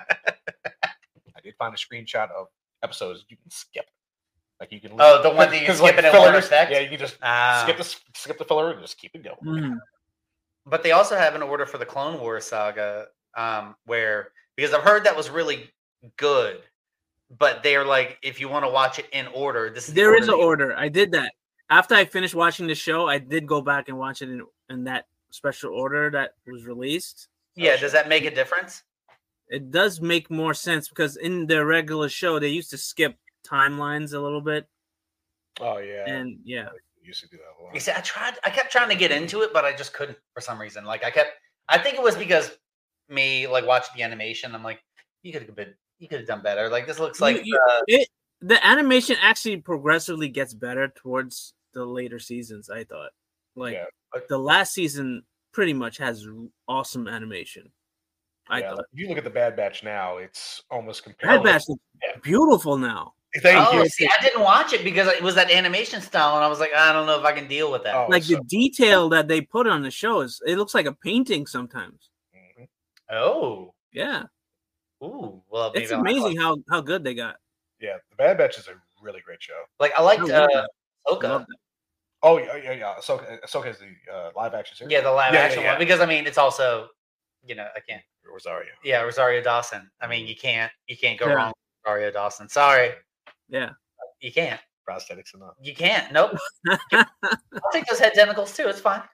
I did find a screenshot of episodes you can skip. Like you can. Oh, the one that you can skip like, it in fillers, order effect? Yeah, you can just Ah. skip the skip the filler and just keep it going. Mm. But they also have an order for the Clone Wars saga, um, where because I've heard that was really good, but they're like, if you want to watch it in order, this is the There is an that you- order. I did that after I finished watching the show. I did go back and watch it in in that special order that was released. Yeah, does that make a difference? It does make more sense because in the regular show they used to skip timelines a little bit, Oh yeah, and yeah, I used to do that a lot. You see, I tried. I kept trying to get into it, but I just couldn't for some reason. Like I kept. I think it was because me like watching the animation. I'm like, you could have been. You could have done better. Like this looks like. You- you- uh, it the animation actually progressively gets better towards the later seasons. I thought, like Yeah. the last season pretty much has awesome animation. I Yeah, thought like, if you look at the Bad Batch now, it's almost Bad comparable. Batch looks Yeah. beautiful now. Thank oh, you. see, I didn't watch it because it was that animation style, and I was like, I don't know if I can deal with that. Oh, Like so- the detail that they put on the show is it looks like a painting sometimes. Mhm. Oh, Yeah, ooh, well, maybe it's I'll- amazing how how good they got. Yeah, the Bad Batch is a really great show. Like I liked I uh, love that. I Ahsoka. love that. Oh yeah, yeah, yeah. Ahsoka, Ahsoka is the uh, live action series. Yeah, the live Yeah, yeah, action yeah. one because I mean it's also, you know, I can't. Rosario. Yeah, Rosario Dawson. I mean, you can't you can't go Yeah. wrong with Rosario Dawson. Sorry, Yeah. you can't. Prosthetics enough. You can't. Nope. I'll take those head tentacles too. It's fine.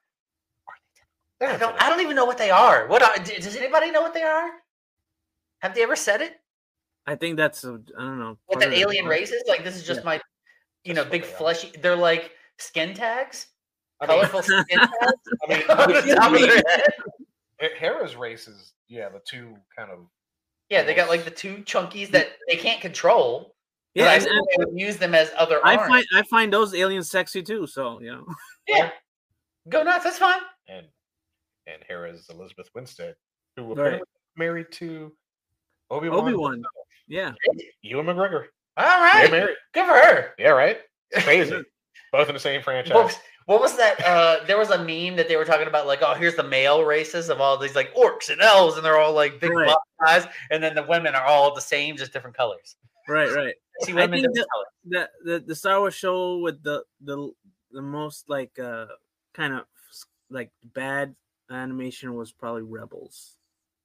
I don't. I don't even know what they are. What are? d- Does anybody know what they are? Have they ever said it? I think that's a, I don't know. What part that of the- alien race is? Like this is just Yeah. my, you That's know, what big they are. fleshy. They're like skin tags, I mean, colorful skin tags. I mean, on the top of their head. He- Hera's race is yeah the two kind of Yeah, they got like the two chunkies that they can't control. Yeah, Yeah, I and- assume they would use them as other I arms. find I find those aliens sexy too. So you know, Yeah, go nuts. That's fine. and and Hera's Elizabeth Winstead, who Right. apparently married to Obi Wan. Obi Wan. Yeah, Ewan McGregor. All They're right, married. good for her. Yeah, right. Crazy. Both in the same franchise. What was, what was that? Uh, there was a meme that they were talking about, like, oh, here's the male races of all these like orcs and elves, and they're all like big Right. buff guys, and then the women are all the same, just different colors. right, right. See I women think different that- colors. The, the the Star Wars show with the the the most like uh kind of like bad animation was probably Rebels.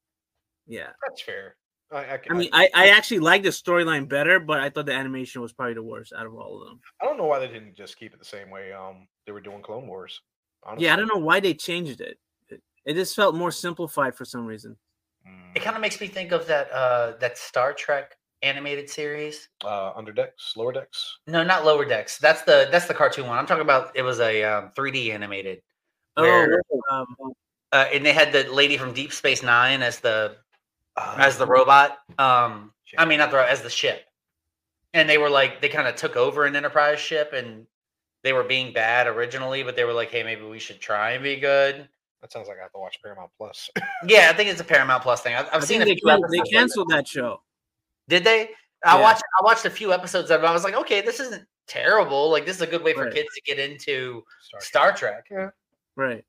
Yeah, That's fair. I, I, I mean, I, I actually liked the storyline better, but I thought the animation was probably the worst out of all of them. I don't know why they didn't just keep it the same way um they were doing Clone Wars. Honestly. Yeah, I don't know why they changed it. It, it just felt more simplified for some reason. Mm, It kind of makes me think of that uh that Star Trek animated series. uh, under decks, lower decks. No, not Lower Decks. That's the that's the cartoon one. I'm talking about. It was a um, three D animated, Oh, Where- um, uh, and they had the lady from Deep Space Nine as the Uh, as the robot. Um, I mean, not the ro- as the ship. And they were like, they kind of took over an Enterprise ship, and they were being bad originally, but they were like, hey, maybe we should try and be good. that sounds like I have to watch Paramount Plus. Yeah, I think it's a Paramount Plus thing. I've, I've I seen think a they, few can, they episodes. canceled that show. Did they? I Yeah. watched. I watched a few episodes of it. I was like, okay, this isn't terrible. Like, this is a good way for Right. kids to get into Star Star Trek, Right.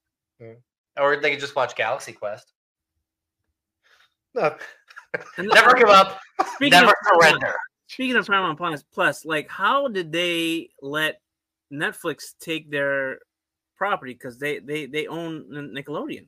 or they could just watch Galaxy Quest. No, And Never give up. Speaking Never of Paramount- surrender. Speaking of Paramount Plus, Plus, like, how did they let Netflix take their property? Because they, they they own Nickelodeon.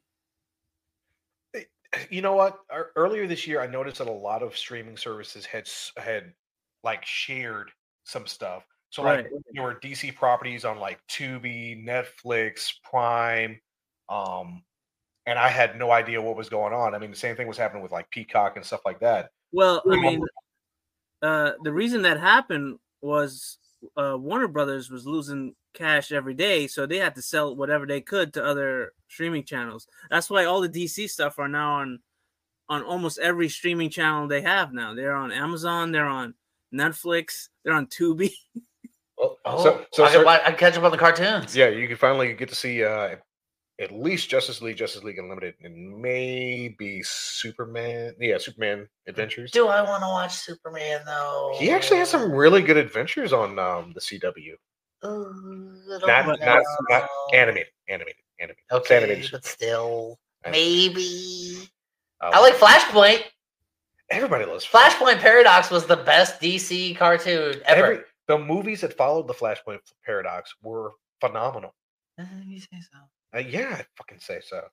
you know what? Ear- Earlier this year, I noticed that a lot of streaming services had s- had like shared some stuff. So like Right. there were D C properties on like Tubi, Netflix, Prime, um, and I had no idea what was going on. I mean, the same thing was happening with like Peacock and stuff like that. Well, I Mhm. mean, uh, the reason that happened was uh, Warner Brothers was losing cash every day, so they had to sell whatever they could to other streaming channels. That's why all the D C stuff are now on on almost every streaming channel they have now. They're on Amazon, they're on Netflix, they're on Tubi. Oh, So- so I, cer- could, wa- I could catch up on the cartoons. Yeah, you can finally get to see uh, at least Justice League, Justice League Unlimited, and maybe Superman. Yeah, Superman Adventures. Do I want to watch Superman though? He actually has some really good adventures on um, the C W. Ooh, I don't Not, know. not, not animated, animated, animated. It's Okay, animated. but still, Animated. maybe. Um, I like Flashpoint. Everybody loves Flashpoint Paradox was the best D C cartoon ever. Every, the movies that followed the Flashpoint Paradox were phenomenal. Uh, you say so. Uh, yeah, I fucking say so.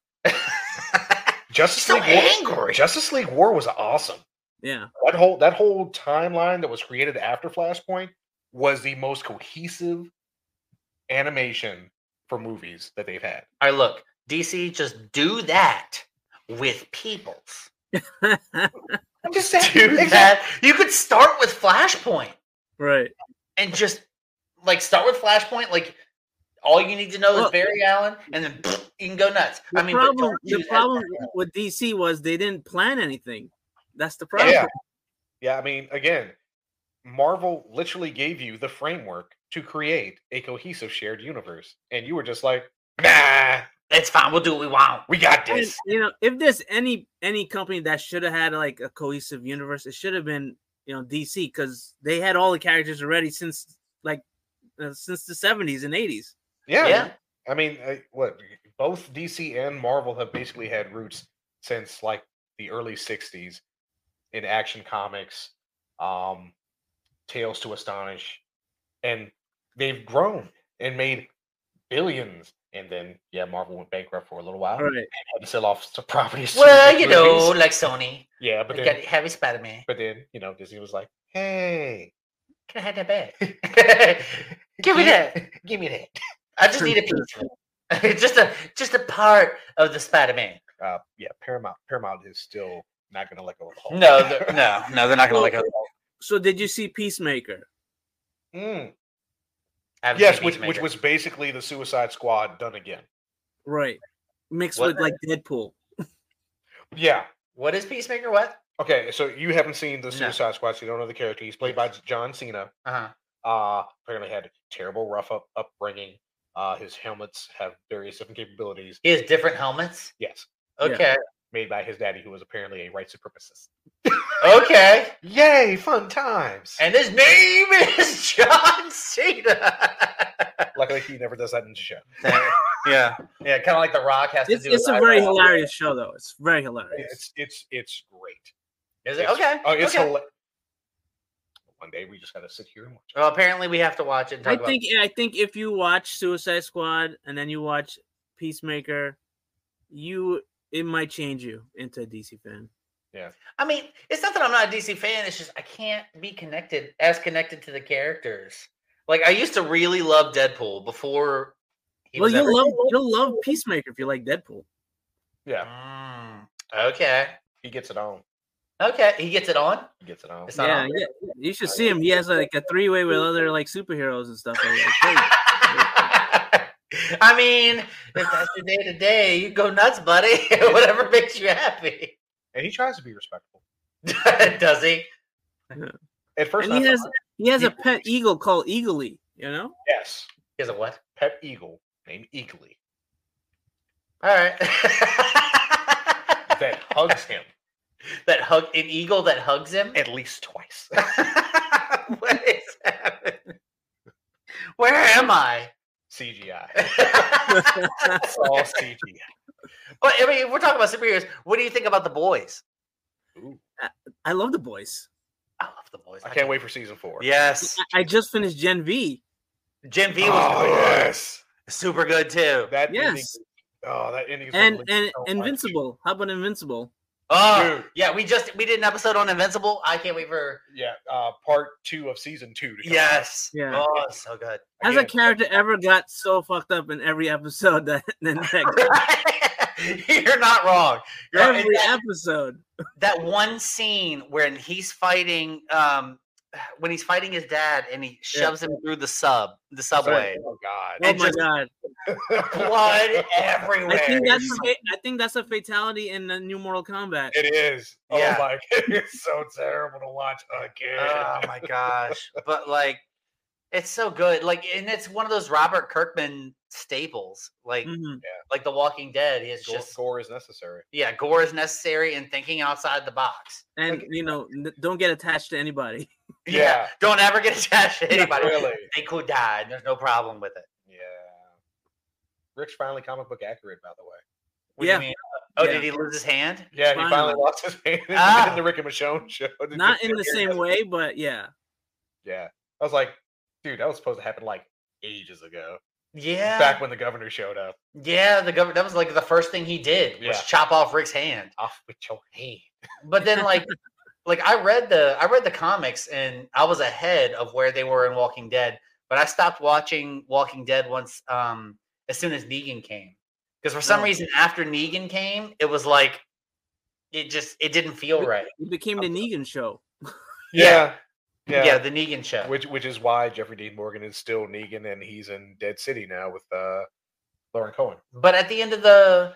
Justice So League War, angry. Justice League War was awesome. Yeah. That whole that whole timeline that was created after Flashpoint was the most cohesive animation for movies that they've had. All right, look, D C, just do that with Peoples. I'm just saying, Do exactly. that. You could start with Flashpoint Right. and just like start with Flashpoint. Like all you need to know Well- is Barry Allen, and then you can go nuts. The I mean, but problem, don't the use that- problem with D C was they didn't plan anything. That's the problem. Yeah. Yeah, I mean, again, Marvel literally gave you the framework to create a cohesive shared universe. And you were just like, nah, It's fine. We'll do what we want. we got And, this. you know, if there's any any company that should have had like a cohesive universe, it should have been you know D C because they had all the characters already since like uh, since the seventies and eighties. Yeah. Yeah. I mean, uh, what both D C and Marvel have basically had roots since like the early sixties in action comics, um, Tales to Astonish, and they've grown and made billions. And then, yeah, Marvel went bankrupt for a little while. Right. And had to sell off some properties. to Well, make you know, movies. like Sony. yeah, but They then, got heavy Spider-Man. but then, you know, Disney was like, "Hey, Can I have that back? Give me that. give me that." I just need a piece. just a just a part of the Spider-Man. Uh, yeah, Paramount. Paramount is still not going to let go of the whole. No, they're- no, no, they're not gonna Well, like it. So did you see Peacemaker? Mm. I haven't Yes, seen which which Peacemaker. was basically the Suicide Squad done again. Right. Mixed What? with like Deadpool. Yeah. What is Peacemaker? What? Okay, so you haven't seen the No. Suicide Squad, so you don't know the character. He's played by John Cena. Uh-huh. Uh apparently had a terrible rough up upbringing. Uh, his helmets have various different capabilities. He has different helmets. Yes, Okay. made by his daddy, who was apparently a white supremacist. Okay. Yay, fun times! And his name is John Cena. Luckily, he never does that in the show. yeah. Yeah, kind of like The Rock has It's, to do it's with a very eyebrows. hilarious show though. It's very hilarious. It's it's it's great. Is it? It's- Okay. Oh, it's okay. hila- One day we just got to sit here and watch. Well, apparently we have to watch it and talk I about think I think if you watch Suicide Squad and then you watch Peacemaker, you it might change you into a D C fan. I mean, it's not that I'm not a D C fan. It's just I can't be connected as connected to the characters. Like I used to really love Deadpool before. He Well, was you'll ever- love you'll love Peacemaker if you like Deadpool. Yeah, Mm, okay. he gets it on. Okay. He gets it on. He gets it on. It's not Yeah, on. yeah, you should see him. He has like a three way with other like superheroes and stuff. Like that. I mean, if that's your day to day, you go nuts, buddy. Whatever makes you happy. And he tries to be respectful. Does he? At first, And he I has thought, he has a pet eagle called Eagly. You know. yes, He has a what? pet eagle named Eagly All right. that hugs him that hug an eagle that hugs him. at least twice. What is happening? Where am I? C G I. It's all C G I. But I mean, if we're talking about superheroes. What do you think about the boys? I love the boys. I love the boys. I can't wait for season four. Yes, I, I just finished Gen V. Gen V was Oh, good. yes. super good too. That Yes. ending. Oh, that ending is And really and so much. Invincible. How about Invincible? Oh, Dude. yeah, we just we did an episode on Invincible. I can't wait for Yeah, uh, part two of season two. To come out. yes. Yeah. Oh, it's so good. Has a Again, character ever got so fucked up in every episode that, that, that You're not wrong. You're right. every that, episode? that one scene when he's fighting, um, when he's fighting his dad and he shoves him through the sub, the subway. Oh God. Oh And my just- god! Blood everywhere. I think that's a, fa- I think that's a fatality in the new Mortal Kombat. It is. Yeah. Oh my! It's so terrible to watch again. Oh my gosh! But like, It's so good. Like, and it's one of those Robert Kirkman staples. Like, Mhm. like The Walking Dead. It's Gore, just gore is necessary. yeah, gore is necessary and thinking outside the box. And Like- you know, n- don't get attached to anybody. Yeah, Yeah. don't ever get attached to anybody. Really. They could die. And there's no problem with it. Yeah. Rick's finally comic book accurate, by the way. What Yeah. do you mean? Oh, Yeah. did he lose his hand? Yeah, he Finally. finally lost his hand in, Ah. in the Rick and Michonne show. Not in the same way, but yeah. Yeah. I was like, dude, that was supposed to happen like ages ago. Yeah. Back when the governor showed up. Yeah, the government. That was like the first thing he did was Yeah. chop off Rick's hand. Off with your hand. But then, like, like I read the I read the comics and I was ahead of where they were in Walking Dead. But I stopped watching Walking Dead once, um, as soon as Negan came, because for some Oh. reason after Negan came, it was like it just it didn't feel right. It became the Negan show. Yeah. Yeah, Yeah. the Negan show. Which which is why Jeffrey Dean Morgan is still Negan and he's in Dead City now with uh Lauren Cohen. But at the end of the,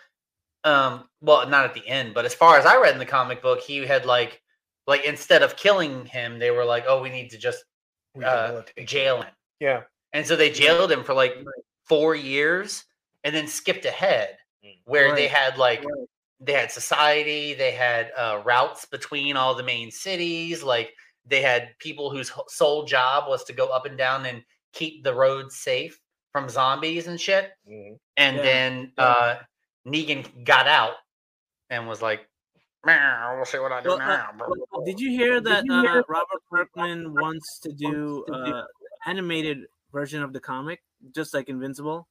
um, well, not at the end, but as far as I read in the comic book, he had like, like instead of killing him, they were like, oh, we need to just uh, Rehabilitate. jail him. Yeah. And so they jailed him for like four years and then skipped ahead where they Right. had like, Right. they had society, they had uh, routes between all the main cities. Like they had people whose ho- sole job was to go up and down and keep the roads safe from zombies and shit. Mhm. And Yeah. then uh, Negan got out and was like, "Meow, we'll see what I do Well, uh, now." well, Did you hear that uh, Robert Kirkman wants to do uh, animated version of the comic, just like Invincible,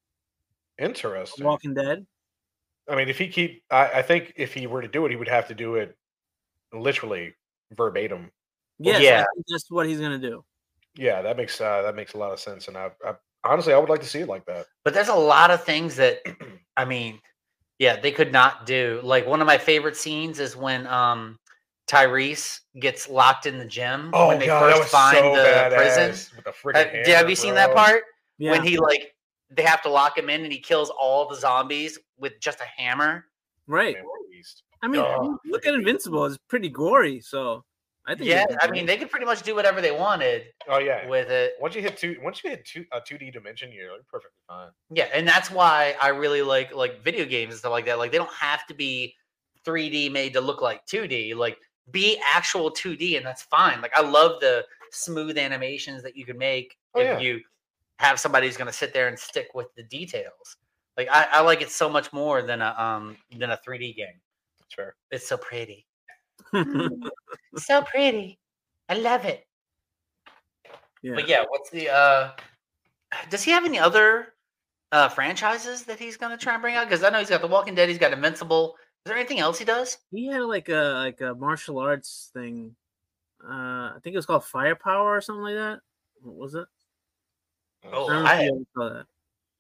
Interesting. Walking Dead? I mean, if he keep, I, I think if he were to do it, he would have to do it literally verbatim. Yes, I Yeah. think that's what he's gonna do. Yeah, that makes uh, that makes a lot of sense, and I, I honestly I would like to see it like that. But there's a lot of things that, I mean, yeah, they could not do. Like one of my favorite scenes is when um, Tyrese gets locked in the gym when they first find the prison. With the Uh, friggin' yeah, have hammer, you seen bro. that part? Yeah. When he like they have to lock him in and he kills all the zombies with just a hammer. Right. Man, what a beast. I mean, Oh, look at Invincible; it's pretty gory. So I think. Yeah, they can I do mean it. they could pretty much do whatever they wanted Oh yeah. with it. Once you hit two, once you hit two a two D dimension, you're like, perfectly fine. Yeah, and that's why I really like like video games and stuff like that. Like they don't have to be three D made to look like two D. Like be actual two D, and that's fine. Like I love the smooth animations that you can make Oh, if yeah. you have somebody who's going to sit there and stick with the details. Like I, I like it so much more than a um than a three D game. That's fair. It's so pretty, so pretty. I love it. yeah. But yeah, what's the uh? Does he have any other uh franchises that he's going to try and bring out? Because I know he's got The Walking Dead. He's got Invincible. Is there anything else he does? He had like a like a martial arts thing. Uh, I think it was called Firepower or something like that. What was it? Oh, I don't know I if have- you ever saw that.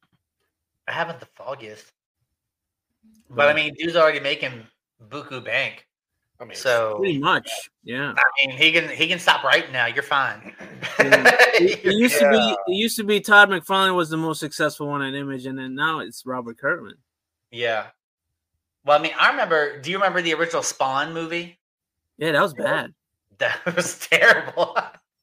I haven't the foggiest. But I Mm. mean, dude's already making buku bank. I mean, So Pretty much, yeah. I mean, he can he can stop right now. You're fine. It, it used to be Yeah. it used to be Todd McFarlane was the most successful one at Image, and then now it's Robert Kirkman. Yeah. Well, I mean, I remember. Do you remember the original Spawn movie? Yeah, that was bad. That was terrible.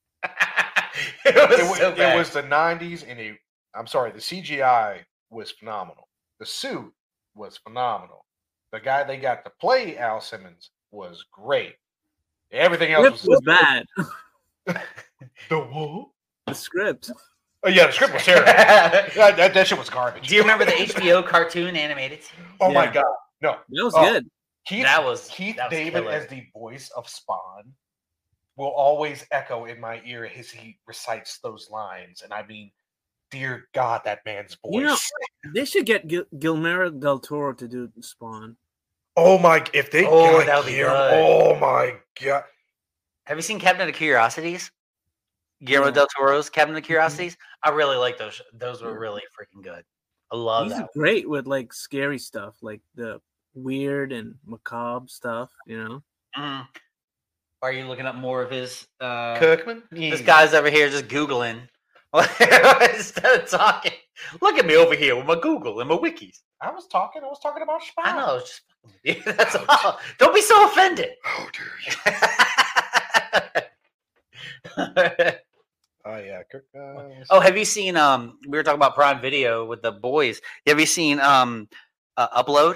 it was it, wa- so it bad. was the nineties, and it, I'm sorry, the C G I was phenomenal. The suit was phenomenal. The guy they got to play Al Simmons was great. Everything else Script was, was bad. the what? The script. Oh yeah, the script was terrible. that, that, that shit was garbage. Do you remember the H B O cartoon animated series? Oh my Yeah. god, no. That was Oh, good. Keith, That was- Keith that was David killer. as the voice of Spawn will always echo in my ear as he recites those lines, and I mean, dear God, that man's voice. You know, they should get Gil- Guillermo del Toro to do Spawn. oh my! If they Oh, got that would be him, good. oh my god! Have you seen Cabinet of Curiosities? Guillermo No. del Toro's Cabinet of Curiosities. I really like those. Those were really freaking good. I love He's that. great with like scary stuff, like the weird and macabre stuff. You know. Mm. Are you looking up more of his? Uh, Kirkman, this guy's over here just googling instead of talking. Look at me over here with my Google and my wikis. I was talking. I was talking about Spawn. I know. It's just yeah, that's all. Don't be so offended. How dare you? I yeah. Kirk, uh, Oh, have you seen? Um, we were talking about Prime Video with the boys. Have you seen um, uh, Upload?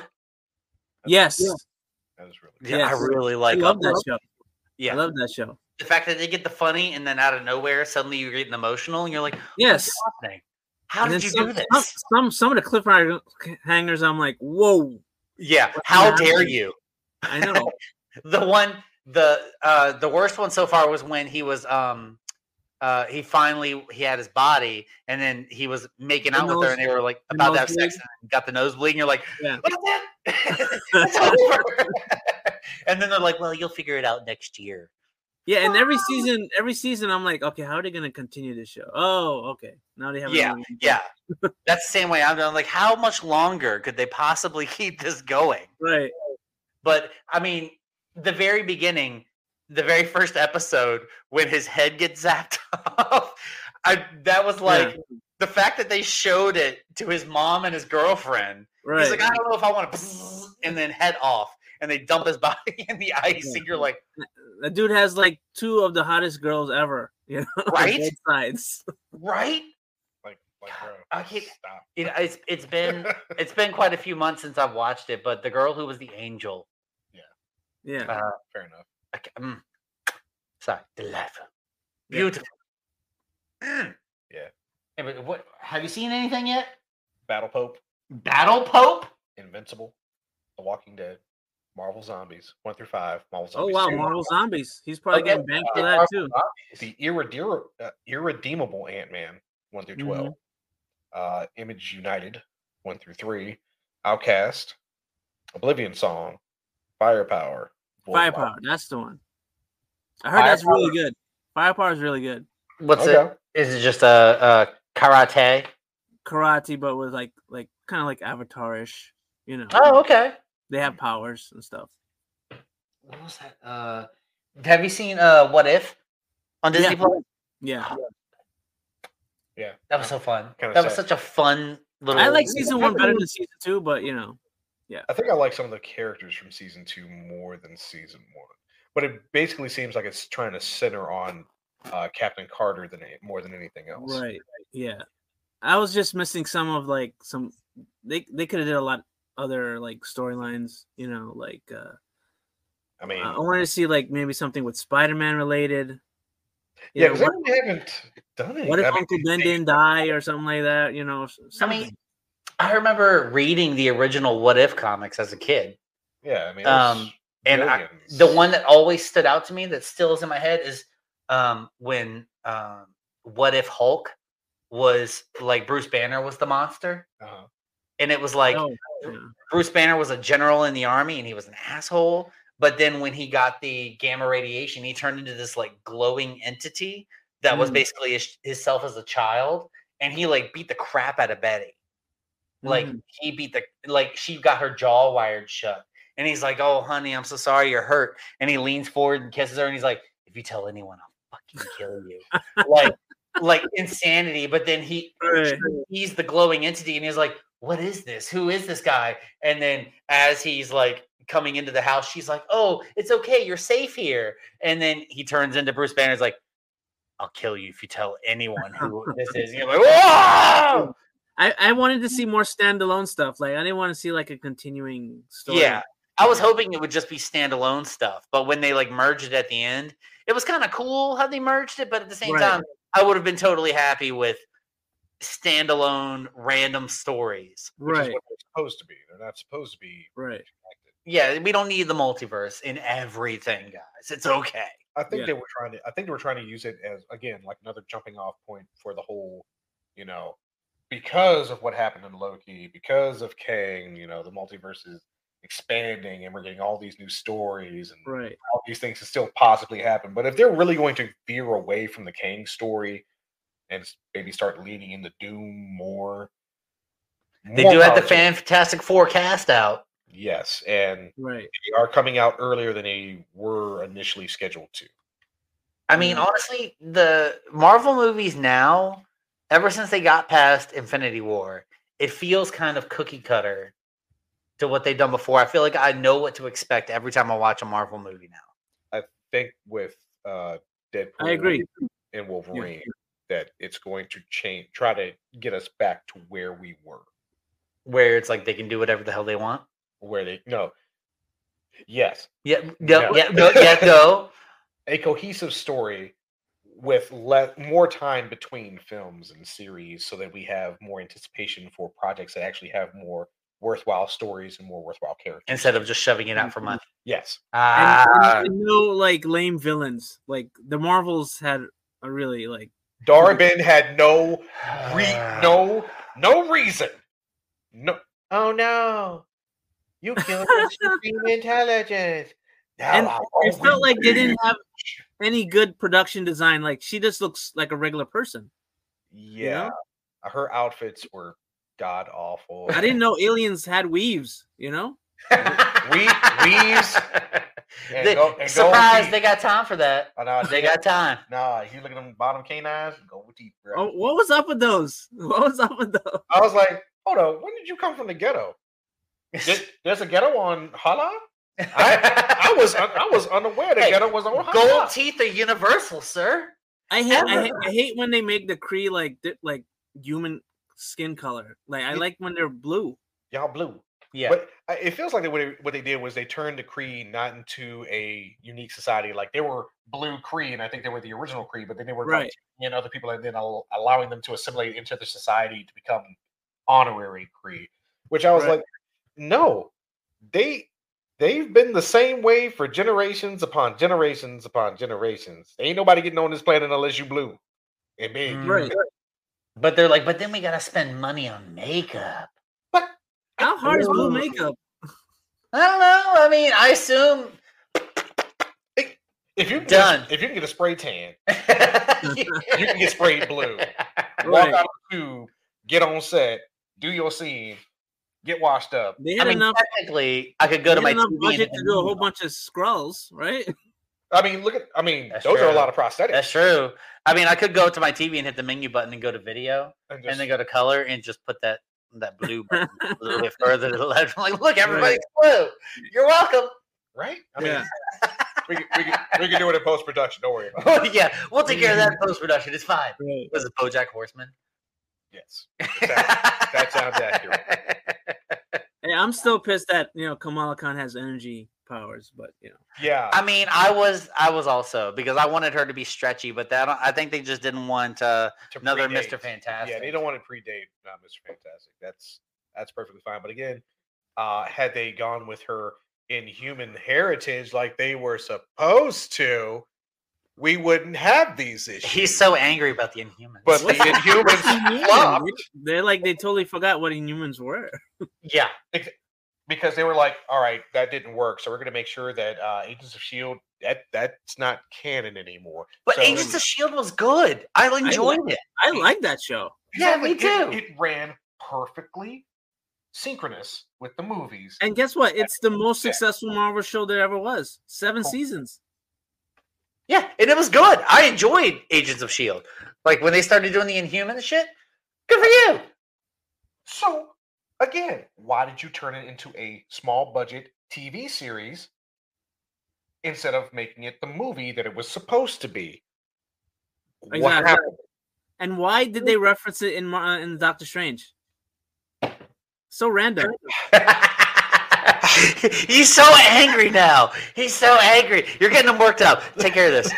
Yes. that was really. Yeah, I Yes. really I like. love Upload. that show. Yeah, I love that show. the fact that they get the funny and then out of nowhere suddenly you're getting emotional and you're like, Yes. what's happening? How And did then you some, do this? Some, some some of the cliffhangers, I'm like, whoa. Yeah, What's how happening? dare you? I know. The one, the uh, the worst one so far was when he was um, uh, he finally he had his body and then he was making The out with her nose- and they were like the about to have sex nosebleed? and got the nosebleed and you're like, Yeah. look at that, it's over. And then they're like, well, you'll figure it out next year. Yeah, and every season, every season, I'm like, okay, how are they gonna continue this show? Oh, okay. Now they have. Yeah, another one. yeah. That's the same way I'm doing. Like, how much longer could they possibly keep this going? Right. But I mean, the very beginning, the very first episode, when his head gets zapped off, I that was like Yeah. the fact that they showed it to his mom and his girlfriend. Right. He's like, I don't know if I want to, and then head off, and they dump his body in the ice, Yeah. and you're like, That dude has like two of the hottest girls ever. You know, on Right? both sides. right? Like, like, bro, I can't- stop. You know, it's it's been it's been quite a few months since I've watched it, but the girl who was the angel, Yeah. uh, Fair enough. I ca- mm, sorry, delightful, Yeah. beautiful. Mm. Yeah. Hey, but what have you seen anything yet? Battle Pope, Battle Pope? Invincible, The Walking Dead, Marvel Zombies, one through five. Marvel Oh Zombies. wow, two, Marvel Zombies. He's probably Okay. getting banged for uh, that Marvel too. Zombies, The irredeemable, uh, irredeemable Ant-Man, one through twelve. Mhm. Uh, Image United, one through three. Outcast, Oblivion Song, Firepower. Wolf Firepower. Walker. That's the one. I heard that's Firepower. really good. Firepower is really good. What's Okay. it? Is it just a, a karate? Karate, but with like like kind of like Avatar-ish. You know, Oh, okay. they have powers and stuff. What was that? Uh, have you seen uh, What If on Disney Yeah. Plus? Yeah, Yeah. That was so fun. Kinda That was sad. such a fun little. I like season one better than season two, but you know, I think I like some of the characters from season two more than season one. But it basically seems like it's trying to center on uh, Captain Carter than a- more than anything else. right? Yeah, I was just missing some of like some. They they could have did a lot other like storylines. You know, like uh, I mean, I wanted to see like maybe something with Spider-Man related. You yeah, know, because what, they haven't done anything. what if I mean, Uncle Ben they- didn't die or something like that? You know, s- I something. mean, I remember reading the original What If comics as a kid. Yeah, I mean, Um, there's And I, millions. the one that always stood out to me that still is in my head is um, when um, What If Hulk was like Bruce Banner was the monster. Uh-huh. And it was like Oh, yeah. Bruce Banner was a general in the army and he was an asshole. But then when he got the gamma radiation, he turned into this like glowing entity that was Mm. basically his, himself as a child. And he like beat the crap out of Betty. Like Mhm. he beat the like she got her jaw wired shut. And he's like, "Oh, honey, I'm so sorry you're hurt." And he leans forward and kisses her, and he's like, "If you tell anyone, I'll fucking kill you." like, like insanity. But then he Right. he's the glowing entity, and he's like, "What is this? Who is this guy?" And then as he's like coming into the house, she's like, "Oh, it's okay, you're safe here." And then he turns into Bruce Banner. He's like, "I'll kill you if you tell anyone who this is." And you're like, "Whoa!" I, I wanted to see more standalone stuff. Like I didn't want to see like a continuing story. Yeah. I was hoping it would just be standalone stuff, but when they like merged it at the end, it was kind of cool how they merged it. But at the same Right. time, I would have been totally happy with standalone random stories. Which Right. is what they're supposed to be. They're not supposed to be Right. connected. Yeah, we don't need the multiverse in everything, guys. It's okay. I think Yeah. they were trying to. I think they were trying to use it as again like another jumping off point for the whole, you know, because of what happened in Loki, because of Kang, you know, the multiverse is expanding and we're getting all these new stories and Right. all these things can still possibly happen. But if they're really going to veer away from the Kang story and s- maybe start leaning into Doom more, They more do have the power to them. Fantastic Four cast out. Yes, and Right. they are coming out earlier than they were initially scheduled to. I mean, Mhm. honestly, the Marvel movies now, ever since they got past Infinity War, it feels kind of cookie cutter to what they've done before. I feel like I know what to expect every time I watch a Marvel movie now. I think with uh, Deadpool I agree. and Wolverine, that it's going to change, try to get us back to where we were. Where it's like they can do whatever the hell they want. Where they no. Yes. Yeah. No. No. Yeah. No. Yeah. No. A cohesive story with le- more time between films and series, so that we have more anticipation for projects that actually have more worthwhile stories and more worthwhile characters Instead of just shoving it out for money. Yes. Ah. And, and no like lame villains. Like the Marvels had a really like Darabin had no re- no no reason. No. Oh no. You killed the supreme intelligence. and Now it I felt like they didn't win. have any good production design. Like she just looks like a regular person. Yeah. Her outfits were god awful. I didn't know aliens had weaves, you know? We weaves. And They, go, and surprise! go They got time for that. Oh, no, They got time. Nah, you look at them bottom canines and go with teeth, bro. Oh, what was up with those? What was up with those? I was like, hold on, when did you come from the ghetto? There- There's a ghetto on Hala? I, I was un- I was unaware the Hey, ghetto was on Hala. Gold teeth are universal, sir. I hate, I hate I hate when they make the Kree like di- like human skin color. Like I It- like when they're blue. Y'all blue. Yeah. But uh, it feels like they, what, they, what they did was they turned the Kree not into a unique society. Like they were blue Kree, and I think they were the original Kree, but then they were Right. like taking in other people and then al- allowing them to assimilate into the society to become honorary Kree. Which I was Right. like, no, they they've been the same way for generations upon generations upon generations. Ain't nobody getting on this planet unless you blue and big. Mm. Right. But they're like, but then we gotta spend money on makeup. But How hard is blue Ooh. makeup? I don't know. I mean, I assume. if you can Done. Get, if you can get a spray tan, you you can get sprayed blue. Walk Right. out of the tube, get on set, do your scene, get washed up. They I had mean, enough, technically, I could go they to had my enough T V budget and to do a whole bunch of scrolls, right? I mean, look at. I mean, That's those are a true. lot of prosthetics. That's true. I mean, I could go to my T V and hit the menu button and go to video, And, and just- then go to color and just put that that blue button a little bit further to the left. I'm like, look, everybody's blue. You're welcome. right? I mean, Yeah. we, can, we, can, we can do it in post production. Don't worry about it. yeah, we'll take care of that in post production. It's fine. Right. Was it BoJack Horseman? Yes, that, that sounds accurate. Hey, I'm still pissed that you know Kamala Khan has energy powers, but you know. Yeah, I mean, I was, I was also because I wanted her to be stretchy, but that I think they just didn't want uh, to another predate. Mister Fantastic. Yeah, they don't want to predate uh, Mister Fantastic. That's that's perfectly fine. But again, uh, had they gone with her in human heritage like they were supposed to, we wouldn't have these issues. He's so angry about the Inhumans. But the What's Inhumans Inhuman? flopped. They're like they totally forgot what Inhumans were. yeah, Ex- because they were like, all right, that didn't work, so we're going to make sure that uh, Agents of Shield that that's not canon anymore. but So- Agents of Shield was good. I enjoyed it. I like that show. Yeah, me It- too. It, ran perfectly synchronous with the movies. And guess what? It's the most Yeah. successful Marvel show there ever was. Seven Cool. seasons. Yeah, and it was good. I enjoyed Agents of Shield. Like when they started doing the Inhuman shit. Good for you. So again, why did you turn it into a small budget T V series instead of making it the movie that it was supposed to be? What Exactly. happened? And why did they reference it in Mar- in Doctor Strange? So random. He's so angry now. He's so angry. You're getting him worked up. Take care of this.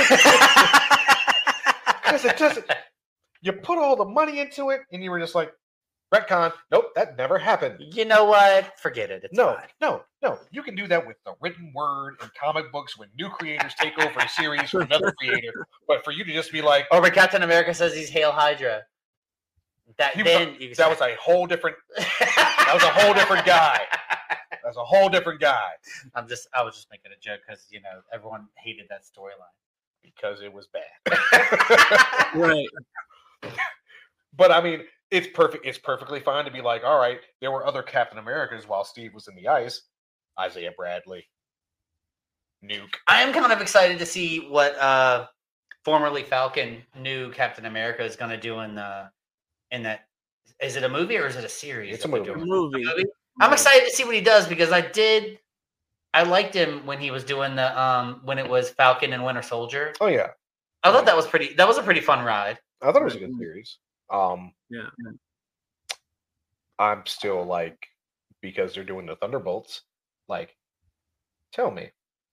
Because it doesn't. You put all the money into it, and you were just like, retcon. Nope, that never happened. You know what? Forget it. It's No, fine. no, no. You can do that with the written word in comic books when new creators take over a series from another creator. But for you to just be like, Or when Captain America says he's Hail Hydra. That he was then a- you that was a whole different. That was a whole different guy. That's a whole different guy I'm just I was just making a joke because you know everyone hated that storyline. because it was bad. Right. But I mean, it's perfect. It's perfectly fine to be like, all right, there were other Captain Americas while Steve was in the ice. Isaiah Bradley, Nuke. I am kind of excited to see what uh formerly Falcon, new Captain America is going to do in the in that. Is it a movie or is it a series? It's a that they're movie. doing? Movie. Movie? I'm excited to see what he does because I did. I liked him when he was doing the um when it was Falcon and Winter Soldier. Oh yeah, I thought that was pretty. That was a pretty fun ride. I thought it was a good series. Um, yeah. I'm still like, because they're doing the Thunderbolts, like, tell me.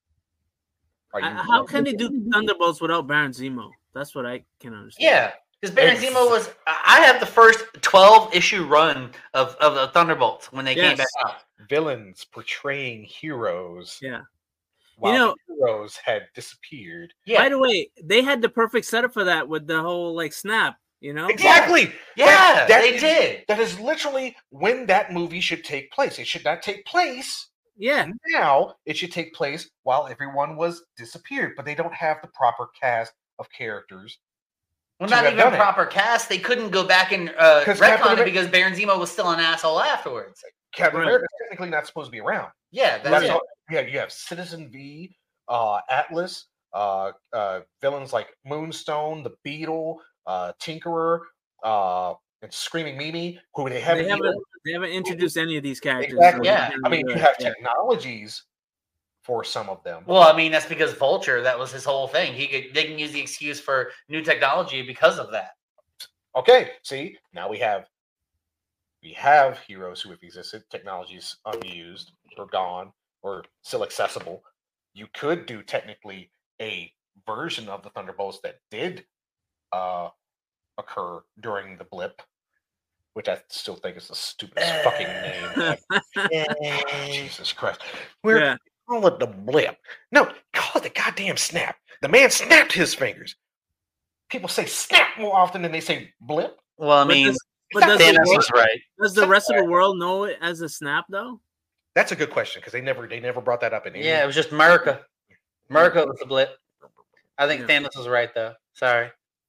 Are you I, how can they do Thunderbolts without Baron Zemo? That's what I can understand. Yeah, because Baron Zemo was. I have the first twelve issue run of, of the Thunderbolts when they Yes. came back out. Villains portraying heroes. Yeah. While You know, the heroes had disappeared. Yeah. By the way, they had the perfect setup for that with the whole like snap. You know, Exactly. Yeah, That- that they is- did. That is literally when that movie should take place. It should not take place yeah. now. It should take place while everyone was disappeared, but they don't have the proper cast of characters. Well, to not have even done it. proper cast. They couldn't go back and uh, 'Cause Captain retcon it Ameri- because Baron Zemo was still an asshole afterwards. Captain Right. America's technically not supposed to be around. Yeah, that's That's it. all, yeah, you have Citizen V, uh, Atlas, uh, uh, villains like Moonstone, the Beetle, uh, Tinkerer, uh, and Screaming Mimi, who they haven't. They haven't, even- they haven't introduced any of these characters. Exactly. Yeah. I mean, you have technologies for some of them. Well, I mean, that's because Vulture, that was his whole thing. He could they can use the excuse for new technology because of that. Okay, see, now we have we have heroes who have existed, technologies unused or gone or still accessible. You could do technically a version of the Thunderbolts that did uh, occur during the blip, which I still think is the stupidest fucking name. ever. Jesus Christ. We're Yeah. call it the blip. No, call it the goddamn snap. The man snapped his fingers. People say snap more often than they say blip. Well, I But mean, does- But does the, Thanos world, was right. does the rest of the world know it as a snap though? That's a good question because they never they never brought that up in any. Yeah, it was just America. America was the blip. I think Yeah. Thanos was right, though. Sorry.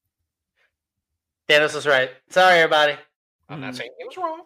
Thanos was right. Sorry, everybody. I'm not Mhm. saying he was wrong.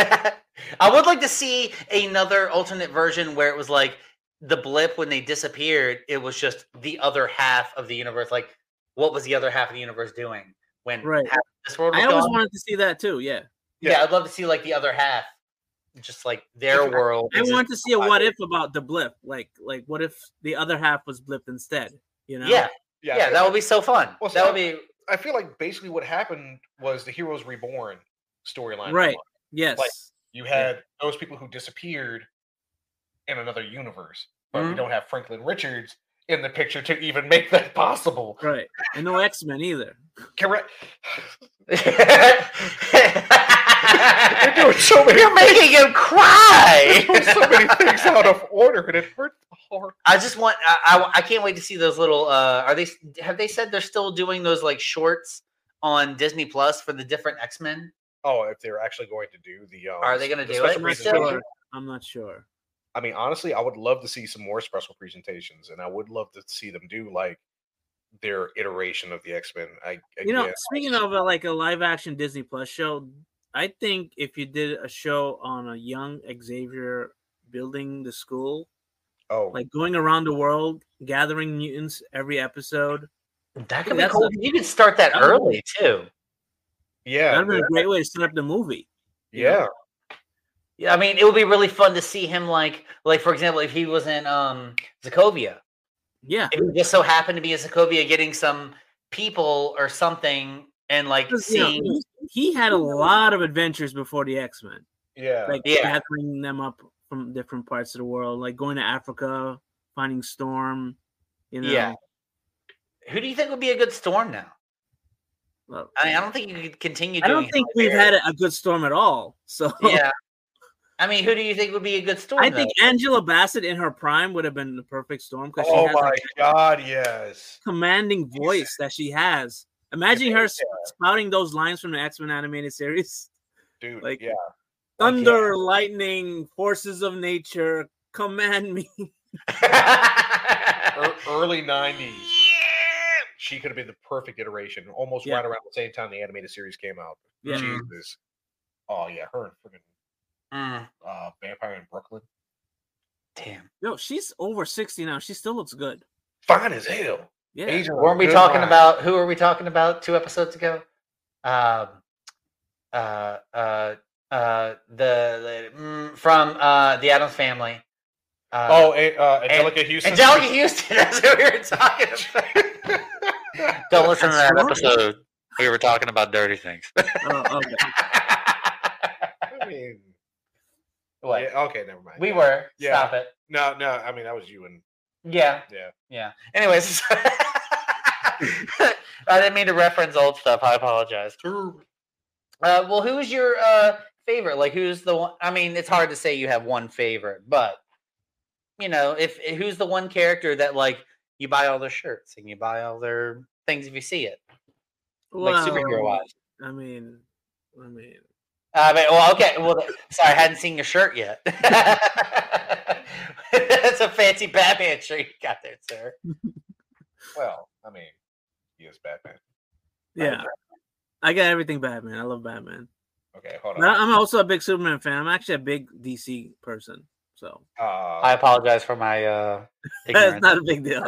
I would like to see another alternate version where it was like the blip when they disappeared, it was just the other half of the universe. Like, what was the other half of the universe doing when Right. half of this world was I always gone? wanted to see that too. Yeah. Yeah, I'd love to see like the other half, just like their If I- world. I is want to just- see a what if about the blip. Like, like what if the other half was blipped instead? You know? Yeah, yeah, that would be so fun. Well, that so- would be. I feel like basically what happened was the Heroes Reborn storyline. Right. came up. Yes. Like, You had those people who disappeared in another universe, but we Mhm. don't have Franklin Richards in the picture to even make that possible. right. And no X Men either. Correct. You're They're doing so many. making him cry. They're doing so many things out of order, and it hurts the heart. I just want. I, I I can't wait to see those little. Uh, are they? Have they said they're still doing those like shorts on Disney Plus for the different X Men? Oh, if they're actually going to do the. Um, Are they gonna the do special it? I'm not Still? presentation. sure. I'm not sure. I mean, honestly, I would love to see some more special presentations, and I would love to see them do like their iteration of the X Men. I, You know, again, speaking of uh, like a live action Disney Plus show, I think if you did a show on a young Xavier building the school, oh, like going around the world gathering mutants every episode, That could be That's cool. a- You could start that that would- early too. yeah, that'd be yeah, a great way to set up the movie. you yeah. know? Yeah, I mean, it would be really fun to see him like, like for example, if he was in um Sokovia, Yeah. if he just so happened to be in Sokovia getting some people or something, and like 'Cause, you know, seeing. he, he had a lot of adventures before the X Men, Yeah, like Yeah. gathering them up from different parts of the world, like going to Africa, finding Storm. You know, Yeah. Who do you think would be a good Storm now? Well, I mean, I don't think you could continue. I Doing don't think Halle we've Berry. had a, a good Storm at all. So Yeah. I mean, who do you think would be a good Storm? I though? think Angela Bassett in her prime would have been the perfect Storm because she Oh has my like, God, yes. commanding voice that she has. Imagine her Yeah. spouting those lines from the X Men animated series: Dude, Like- yeah. "Thunder, lightning, forces of nature, command me." Er- early nineties. She could have been the perfect iteration, almost Yeah. right around the same time the animated series came out. Yeah. Jesus. Oh yeah, her and freaking Mm, uh, Vampire in Brooklyn. damn. Yo, she's over sixty now. She still looks good. Fine as hell. Yeah. Age of a Weren't we good talking mind. about who were we talking about two episodes ago? Um, uh, uh, uh, the, the mm, from uh the Addams Family. Uh, Oh, A- uh, Angelica Houston. Angelica Houston. That's what we were talking about. Don't listen to that Storm? episode. We were talking about dirty things. Oh, okay. I mean, What? yeah, okay, never mind. We yeah. were. Yeah. Stop it. No, no. I mean, that was you and Yeah. yeah. Yeah. Anyways, I didn't mean to reference old stuff. I apologize. Uh, well, who's your uh, favorite? Like, who's the one? I mean, it's hard to say you have one favorite, but you know, if who's the one character that like you buy all their shirts and you buy all their things if you see it, like Well, superhero wise. I mean, I mean, I mean, well, okay. Well, sorry, I hadn't seen your shirt yet. That's a fancy Batman shirt you got there, sir. Well, I mean, he is Batman. yeah. I got everything Batman. I love Batman. Okay, hold But on. I'm also a big Superman fan. I'm actually a big D C person. So Uh, I apologize for my uh, that's ignorance. not a big deal.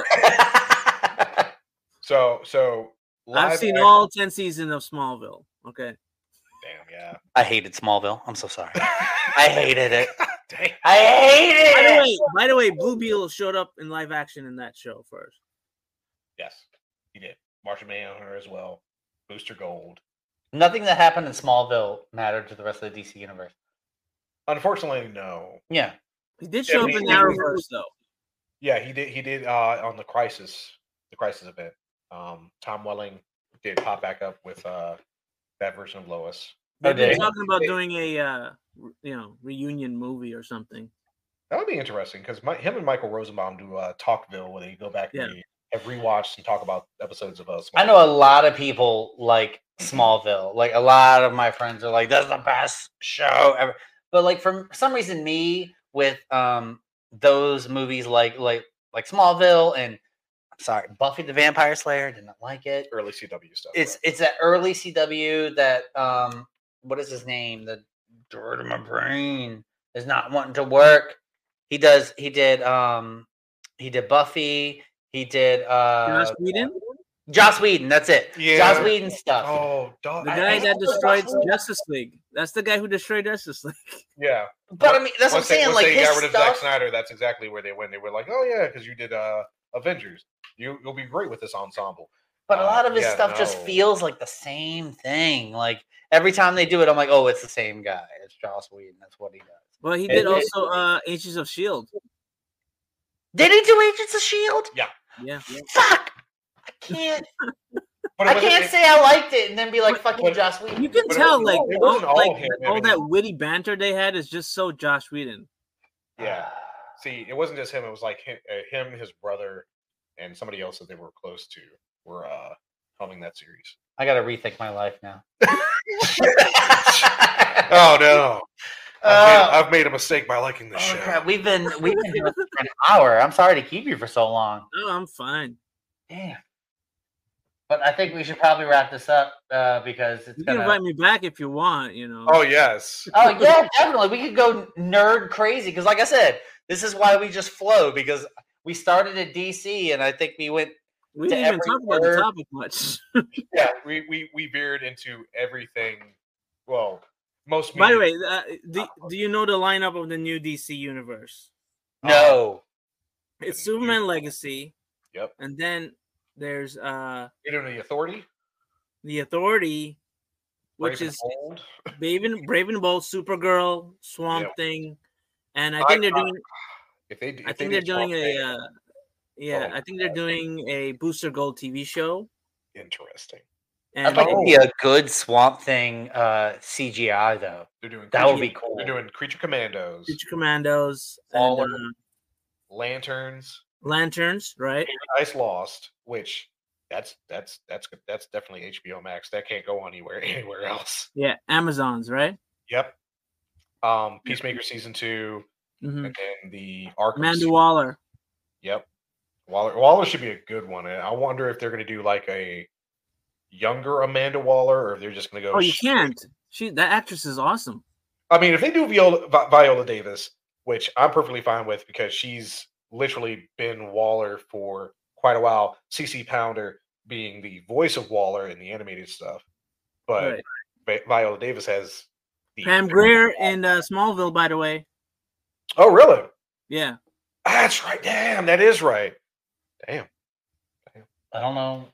so, so I've live seen action- all ten seasons of Smallville. Okay. Damn, yeah. I hated Smallville. I'm so sorry. I hated it. Dang. I hated By the it. way, by the way, Blue Beetle showed up in live action in that show first. Yes, he did. Martian Manhunter as well. Booster Gold. Nothing that happened in Smallville mattered to the rest of the D C universe. Unfortunately, no. Yeah. He did Yeah, show up we- in we- Arrowverse though. Yeah, he did. He did uh, on the Crisis, the Crisis event. Um, Tom Welling did pop back up with uh, that version of Lois. They've been Okay. talking about They- doing a uh, r- you know reunion movie or something. That would be interesting because him and Michael Rosenbaum do uh, Talkville, where they go back Yeah. and they have rewatched and talk about episodes of us. I know a lot of people like Smallville. Like a lot of my friends are like, "That's the best show ever." But like for some reason, me with um those movies like like like Smallville and I'm sorry, Buffy the Vampire Slayer, did not like it. early C W stuff. It's it's that early C W that um what is his name? The dirt in my brain is not wanting to work. He does he did um he did Buffy, he did uh Joss Whedon, Joss Whedon, that's it. Yeah. Joss Whedon stuff. Oh, dog. the I- guy I- that destroyed Justice League. That's the guy who destroyed Justice League. Yeah. But I mean that's what I'm Once they, saying. once Like they his got rid of Zack stuff. Snyder, that's exactly where they went. They were like, "Oh yeah, because you did uh, Avengers. You you'll be great with this ensemble." But a Uh, lot of his yeah, stuff just no. feels like the same thing. Like every time they do it, I'm like, oh, it's the same guy. It's Joss Whedon. That's what he does. Well, he It- did it- also uh, Agents of Shield. Did he do Agents of Shield? Yeah. Fuck! I can't. But I it wasn't- can't it- say I liked it and then be like, But- "Fuck you, but- Joss Whedon." You can But it tell, wasn't like, all- it all, wasn't all like him. I all mean- that witty banter they had is just so Josh Whedon. Yeah. See, it wasn't just him. It was like him, uh, him, his brother, and somebody else that they were close to were uh, filming that series. I gotta rethink my life now. Oh no! I've, Uh, made, I've made a mistake by liking the oh, show. crap. We've been we've been here for an hour. I'm sorry to keep you for so long. Oh, I'm fine. Damn. But I think we should probably wrap this up uh, because it's You can gonna. invite me back if you want. You know. Oh yes. Oh yeah, definitely. We could go nerd crazy because, like I said, this is why we just flow because we started at D C and I think we went. we to didn't even every talk about the word. topic much. Yeah, we, we we veered into everything. Well, most. By the media- way, uh, do, do you know the lineup of the new D C universe? No. It's Superman Legacy, Yep. and then there's uh You're doing the Authority, the Authority, which Brave and is Bold. Brave and, Brave and Bold, Supergirl, Swamp Yeah. Thing, and I I- think they're I- doing. If they, if I they think they're did doing Swamp a. Thing, Uh, yeah, Oh, I think they're doing a Booster Gold T V show, interesting. I'd and like Oh. to see a good Swamp Thing uh, C G I though. They're doing That would Creature- be cool. They're doing Creature Commandos, Future Commandos, and All uh, of Lanterns, Lanterns, right? Paradise Lost, which that's that's that's that's definitely H B O Max. That can't go anywhere anywhere else. Yeah, Amazons, right? Yep. Um, Peacemaker season two, Mm-hmm. and then the Arkham. Amanda series. Waller. Yep. Waller Waller should be a good one. and I wonder if they're going to do like a younger Amanda Waller, or if they're just going to go. Oh, you straight- can't. She that actress is awesome. I mean, if they do Viola, Vi- Viola Davis, which I'm perfectly fine with because she's literally been Waller for quite a while. C C Pounder being the voice of Waller in the animated stuff, but Right. Vi- Viola Davis has the Pam Grier in uh, Smallville, by the way. Oh, really? Yeah. That's right. Damn, that is right. Damn. I don't know.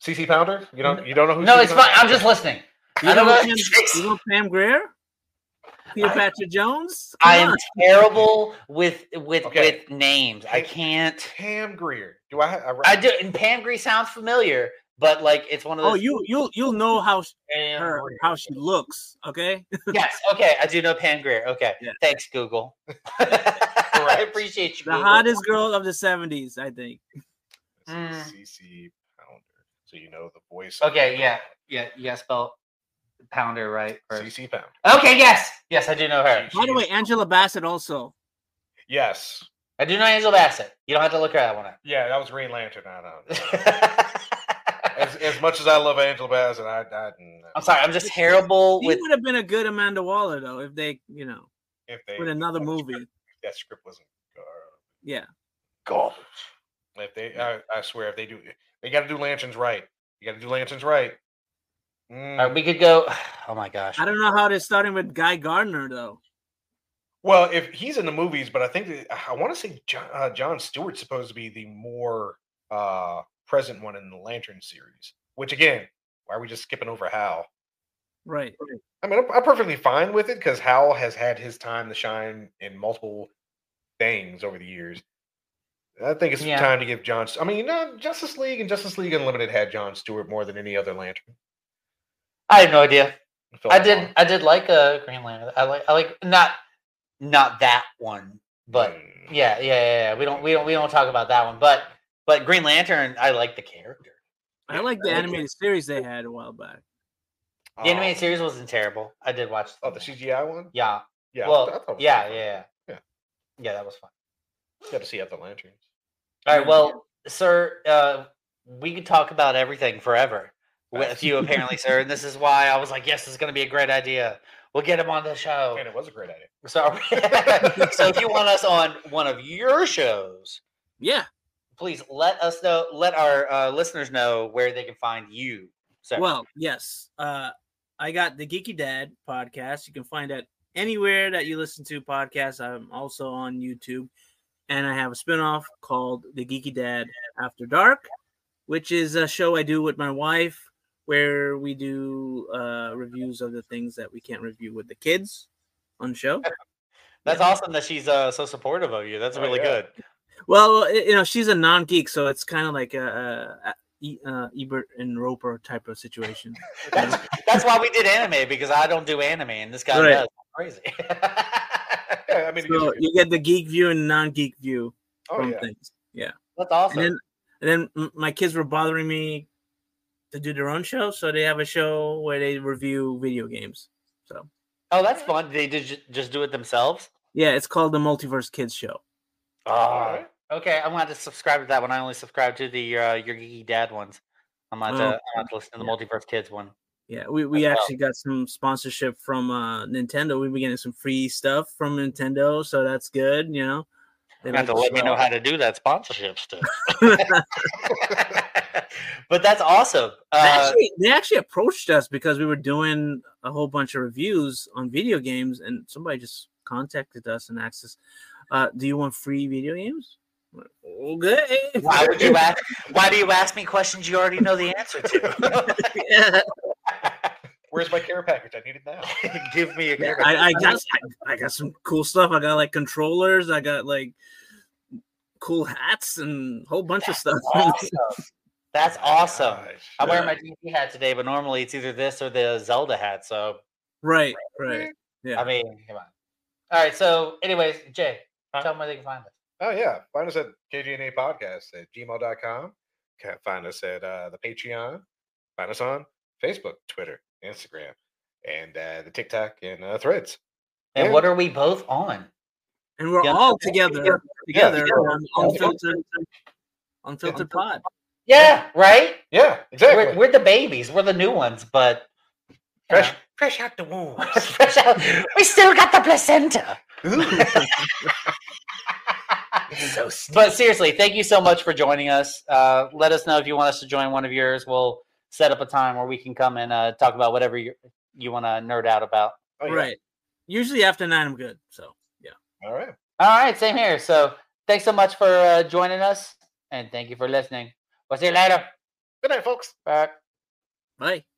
C C Pounder? You don't you don't know who? No, C C it's Pounder? fine. I'm just listening. You I don't know, know. Pam, you know Pam Grier? Cleopatra Jones? Come I am on. terrible with with Okay. with names. I can't. Pam Grier. Do I? I, I do. And Pam Grier sounds familiar, but like it's one of those. Oh, you you you'll know how she, Pam her Grier. how she looks. Okay. Yes. Okay. I do know Pam Grier. Okay. Yeah. Thanks, Google. I appreciate you. The Google. hottest girl of the seventies, I think. Mm. C C Pounder. So you know the voice. of Okay. the- Yeah. Yeah. You gotta spell Pounder right. C C Pounder. Okay. Yes. Yes. I do know her. By the way, Angela Bassett also. Yes. I do know Angela Bassett. You don't have to look her that one up. Yeah, that was Green Lantern. I know. As, as much as I love Angela Bassett, I, I no. I'm sorry. I'm just terrible She with. would have been a good Amanda Waller though if they, you know, if they with another that movie. Script, that script wasn't uh, Yeah. garbage. If they, I, I swear, if they do, they got to do Lanterns right. You got to do Lanterns right. Mm. All right, we could go. Oh my gosh. I don't know how they're starting with Guy Gardner though. Well, if he's in the movies, but I think that, I want to say John, uh, John Stewart's supposed to be the more uh, present one in the Lantern series. Which again, why are we just skipping over Hal? Right. I mean, I'm, I'm perfectly fine with it because Hal has had his time to shine in multiple things over the years. I think it's Yeah. time to give John. I mean, you know, Justice League and Justice League Unlimited had John Stewart more than any other Lantern. I have no idea. felt I wrong. did. I did like a Green Lantern. I like. I like not not that one, but Mm. yeah, yeah, yeah, yeah. We don't. We don't. We don't talk about that one. But but Green Lantern. I like the character. I like the animated series they had a while back. The animated Um, series wasn't terrible. I did watch. Oh, the C G I one. Yeah. Yeah. I Well. thought- I thought it was Yeah, pretty yeah. fun. Yeah. Yeah. Yeah. That was fun. Got to see other Lanterns. All right. Well, sir, uh, we could talk about everything forever with you, apparently, sir. And this is why I was like, yes, this is going to be a great idea. We'll get him on the show. And it was a great idea. So, so if you want us on one of your shows, Yeah. please let us know. Let our uh, listeners know where they can find you. So, Well, yes. Uh, I got the Geeky Dad podcast. You can find that anywhere that you listen to podcasts. I'm also on YouTube. And I have a spinoff called The Geeky Dad After Dark, which is a show I do with my wife where we do uh, reviews of the things that we can't review with the kids on the show. that's awesome that she's uh, so supportive of you. That's Oh, really yeah. good. Well, it- you know, she's a non-geek, so it's kind of like a, a, a E- uh, Ebert and Roper type of situation. That's, that's why we did anime, because I don't do anime, and this guy Right. does. Crazy. Yeah, I mean, it gives So you- you get the geek view and non-geek view oh from yeah. things. Yeah. That's awesome. And then, and then m- my kids were bothering me to do their own show, so they have a show where they review video games. So oh, that's fun. They did ju- just do it themselves. yeah, it's called the Multiverse Kids Show. Oh, Alright. okay. I'm going to subscribe to that one. I only subscribe to the uh, your geeky dad ones. I'm going to, Oh, I'm going to listen to the yeah. Multiverse Kids one. Yeah, we, we That's actually got some sponsorship from uh, Nintendo. We've been getting some free stuff from Nintendo, so that's good. You know, You They have to like let the me know show. how to do that sponsorship stuff. But that's awesome. They Uh, actually, they actually approached us because we were doing a whole bunch of reviews on video games, and somebody just contacted us and asked us, uh, "Do you want free video games?" I'm like, okay. why would you ask? Why do you ask me questions you already know the answer to? Yeah. Where's my care package? I need it now. Give me a Yeah, I, I got I, I got some cool stuff. I got like controllers. I got like cool hats and a whole bunch of stuff. awesome. That's awesome. Gosh. I'm wearing my D C hat today, but normally it's either this or the Zelda hat. So Right, right. Yeah. I mean, come on. All right. So, anyways, Jay, Huh? tell them where they can find us. Oh yeah, find us at K G N A Podcast at gmail dot com. Can find us at uh, the Patreon. Find us on Facebook, Twitter, Instagram, and uh, the TikTok and uh, Threads. And Yeah. what are we both on? And we're Yeah. all together together together. on Unfiltered Unfiltered Pod. Yeah, right. Yeah, exactly. We're, we're the babies. We're the new ones, but you fresh, know. fresh out the womb. Fresh out. We still got the placenta. so But seriously, thank you so much for joining us. Uh, let us know if you want us to join one of yours. We'll set up a time where we can come and uh, talk about whatever you you want to nerd out about. Oh, yeah. Right. Usually after nine, I'm good. So yeah. All right. All right, same here. So thanks so much for uh, joining us, and thank you for listening. We'll see you later. Good night, folks. Bye. Bye.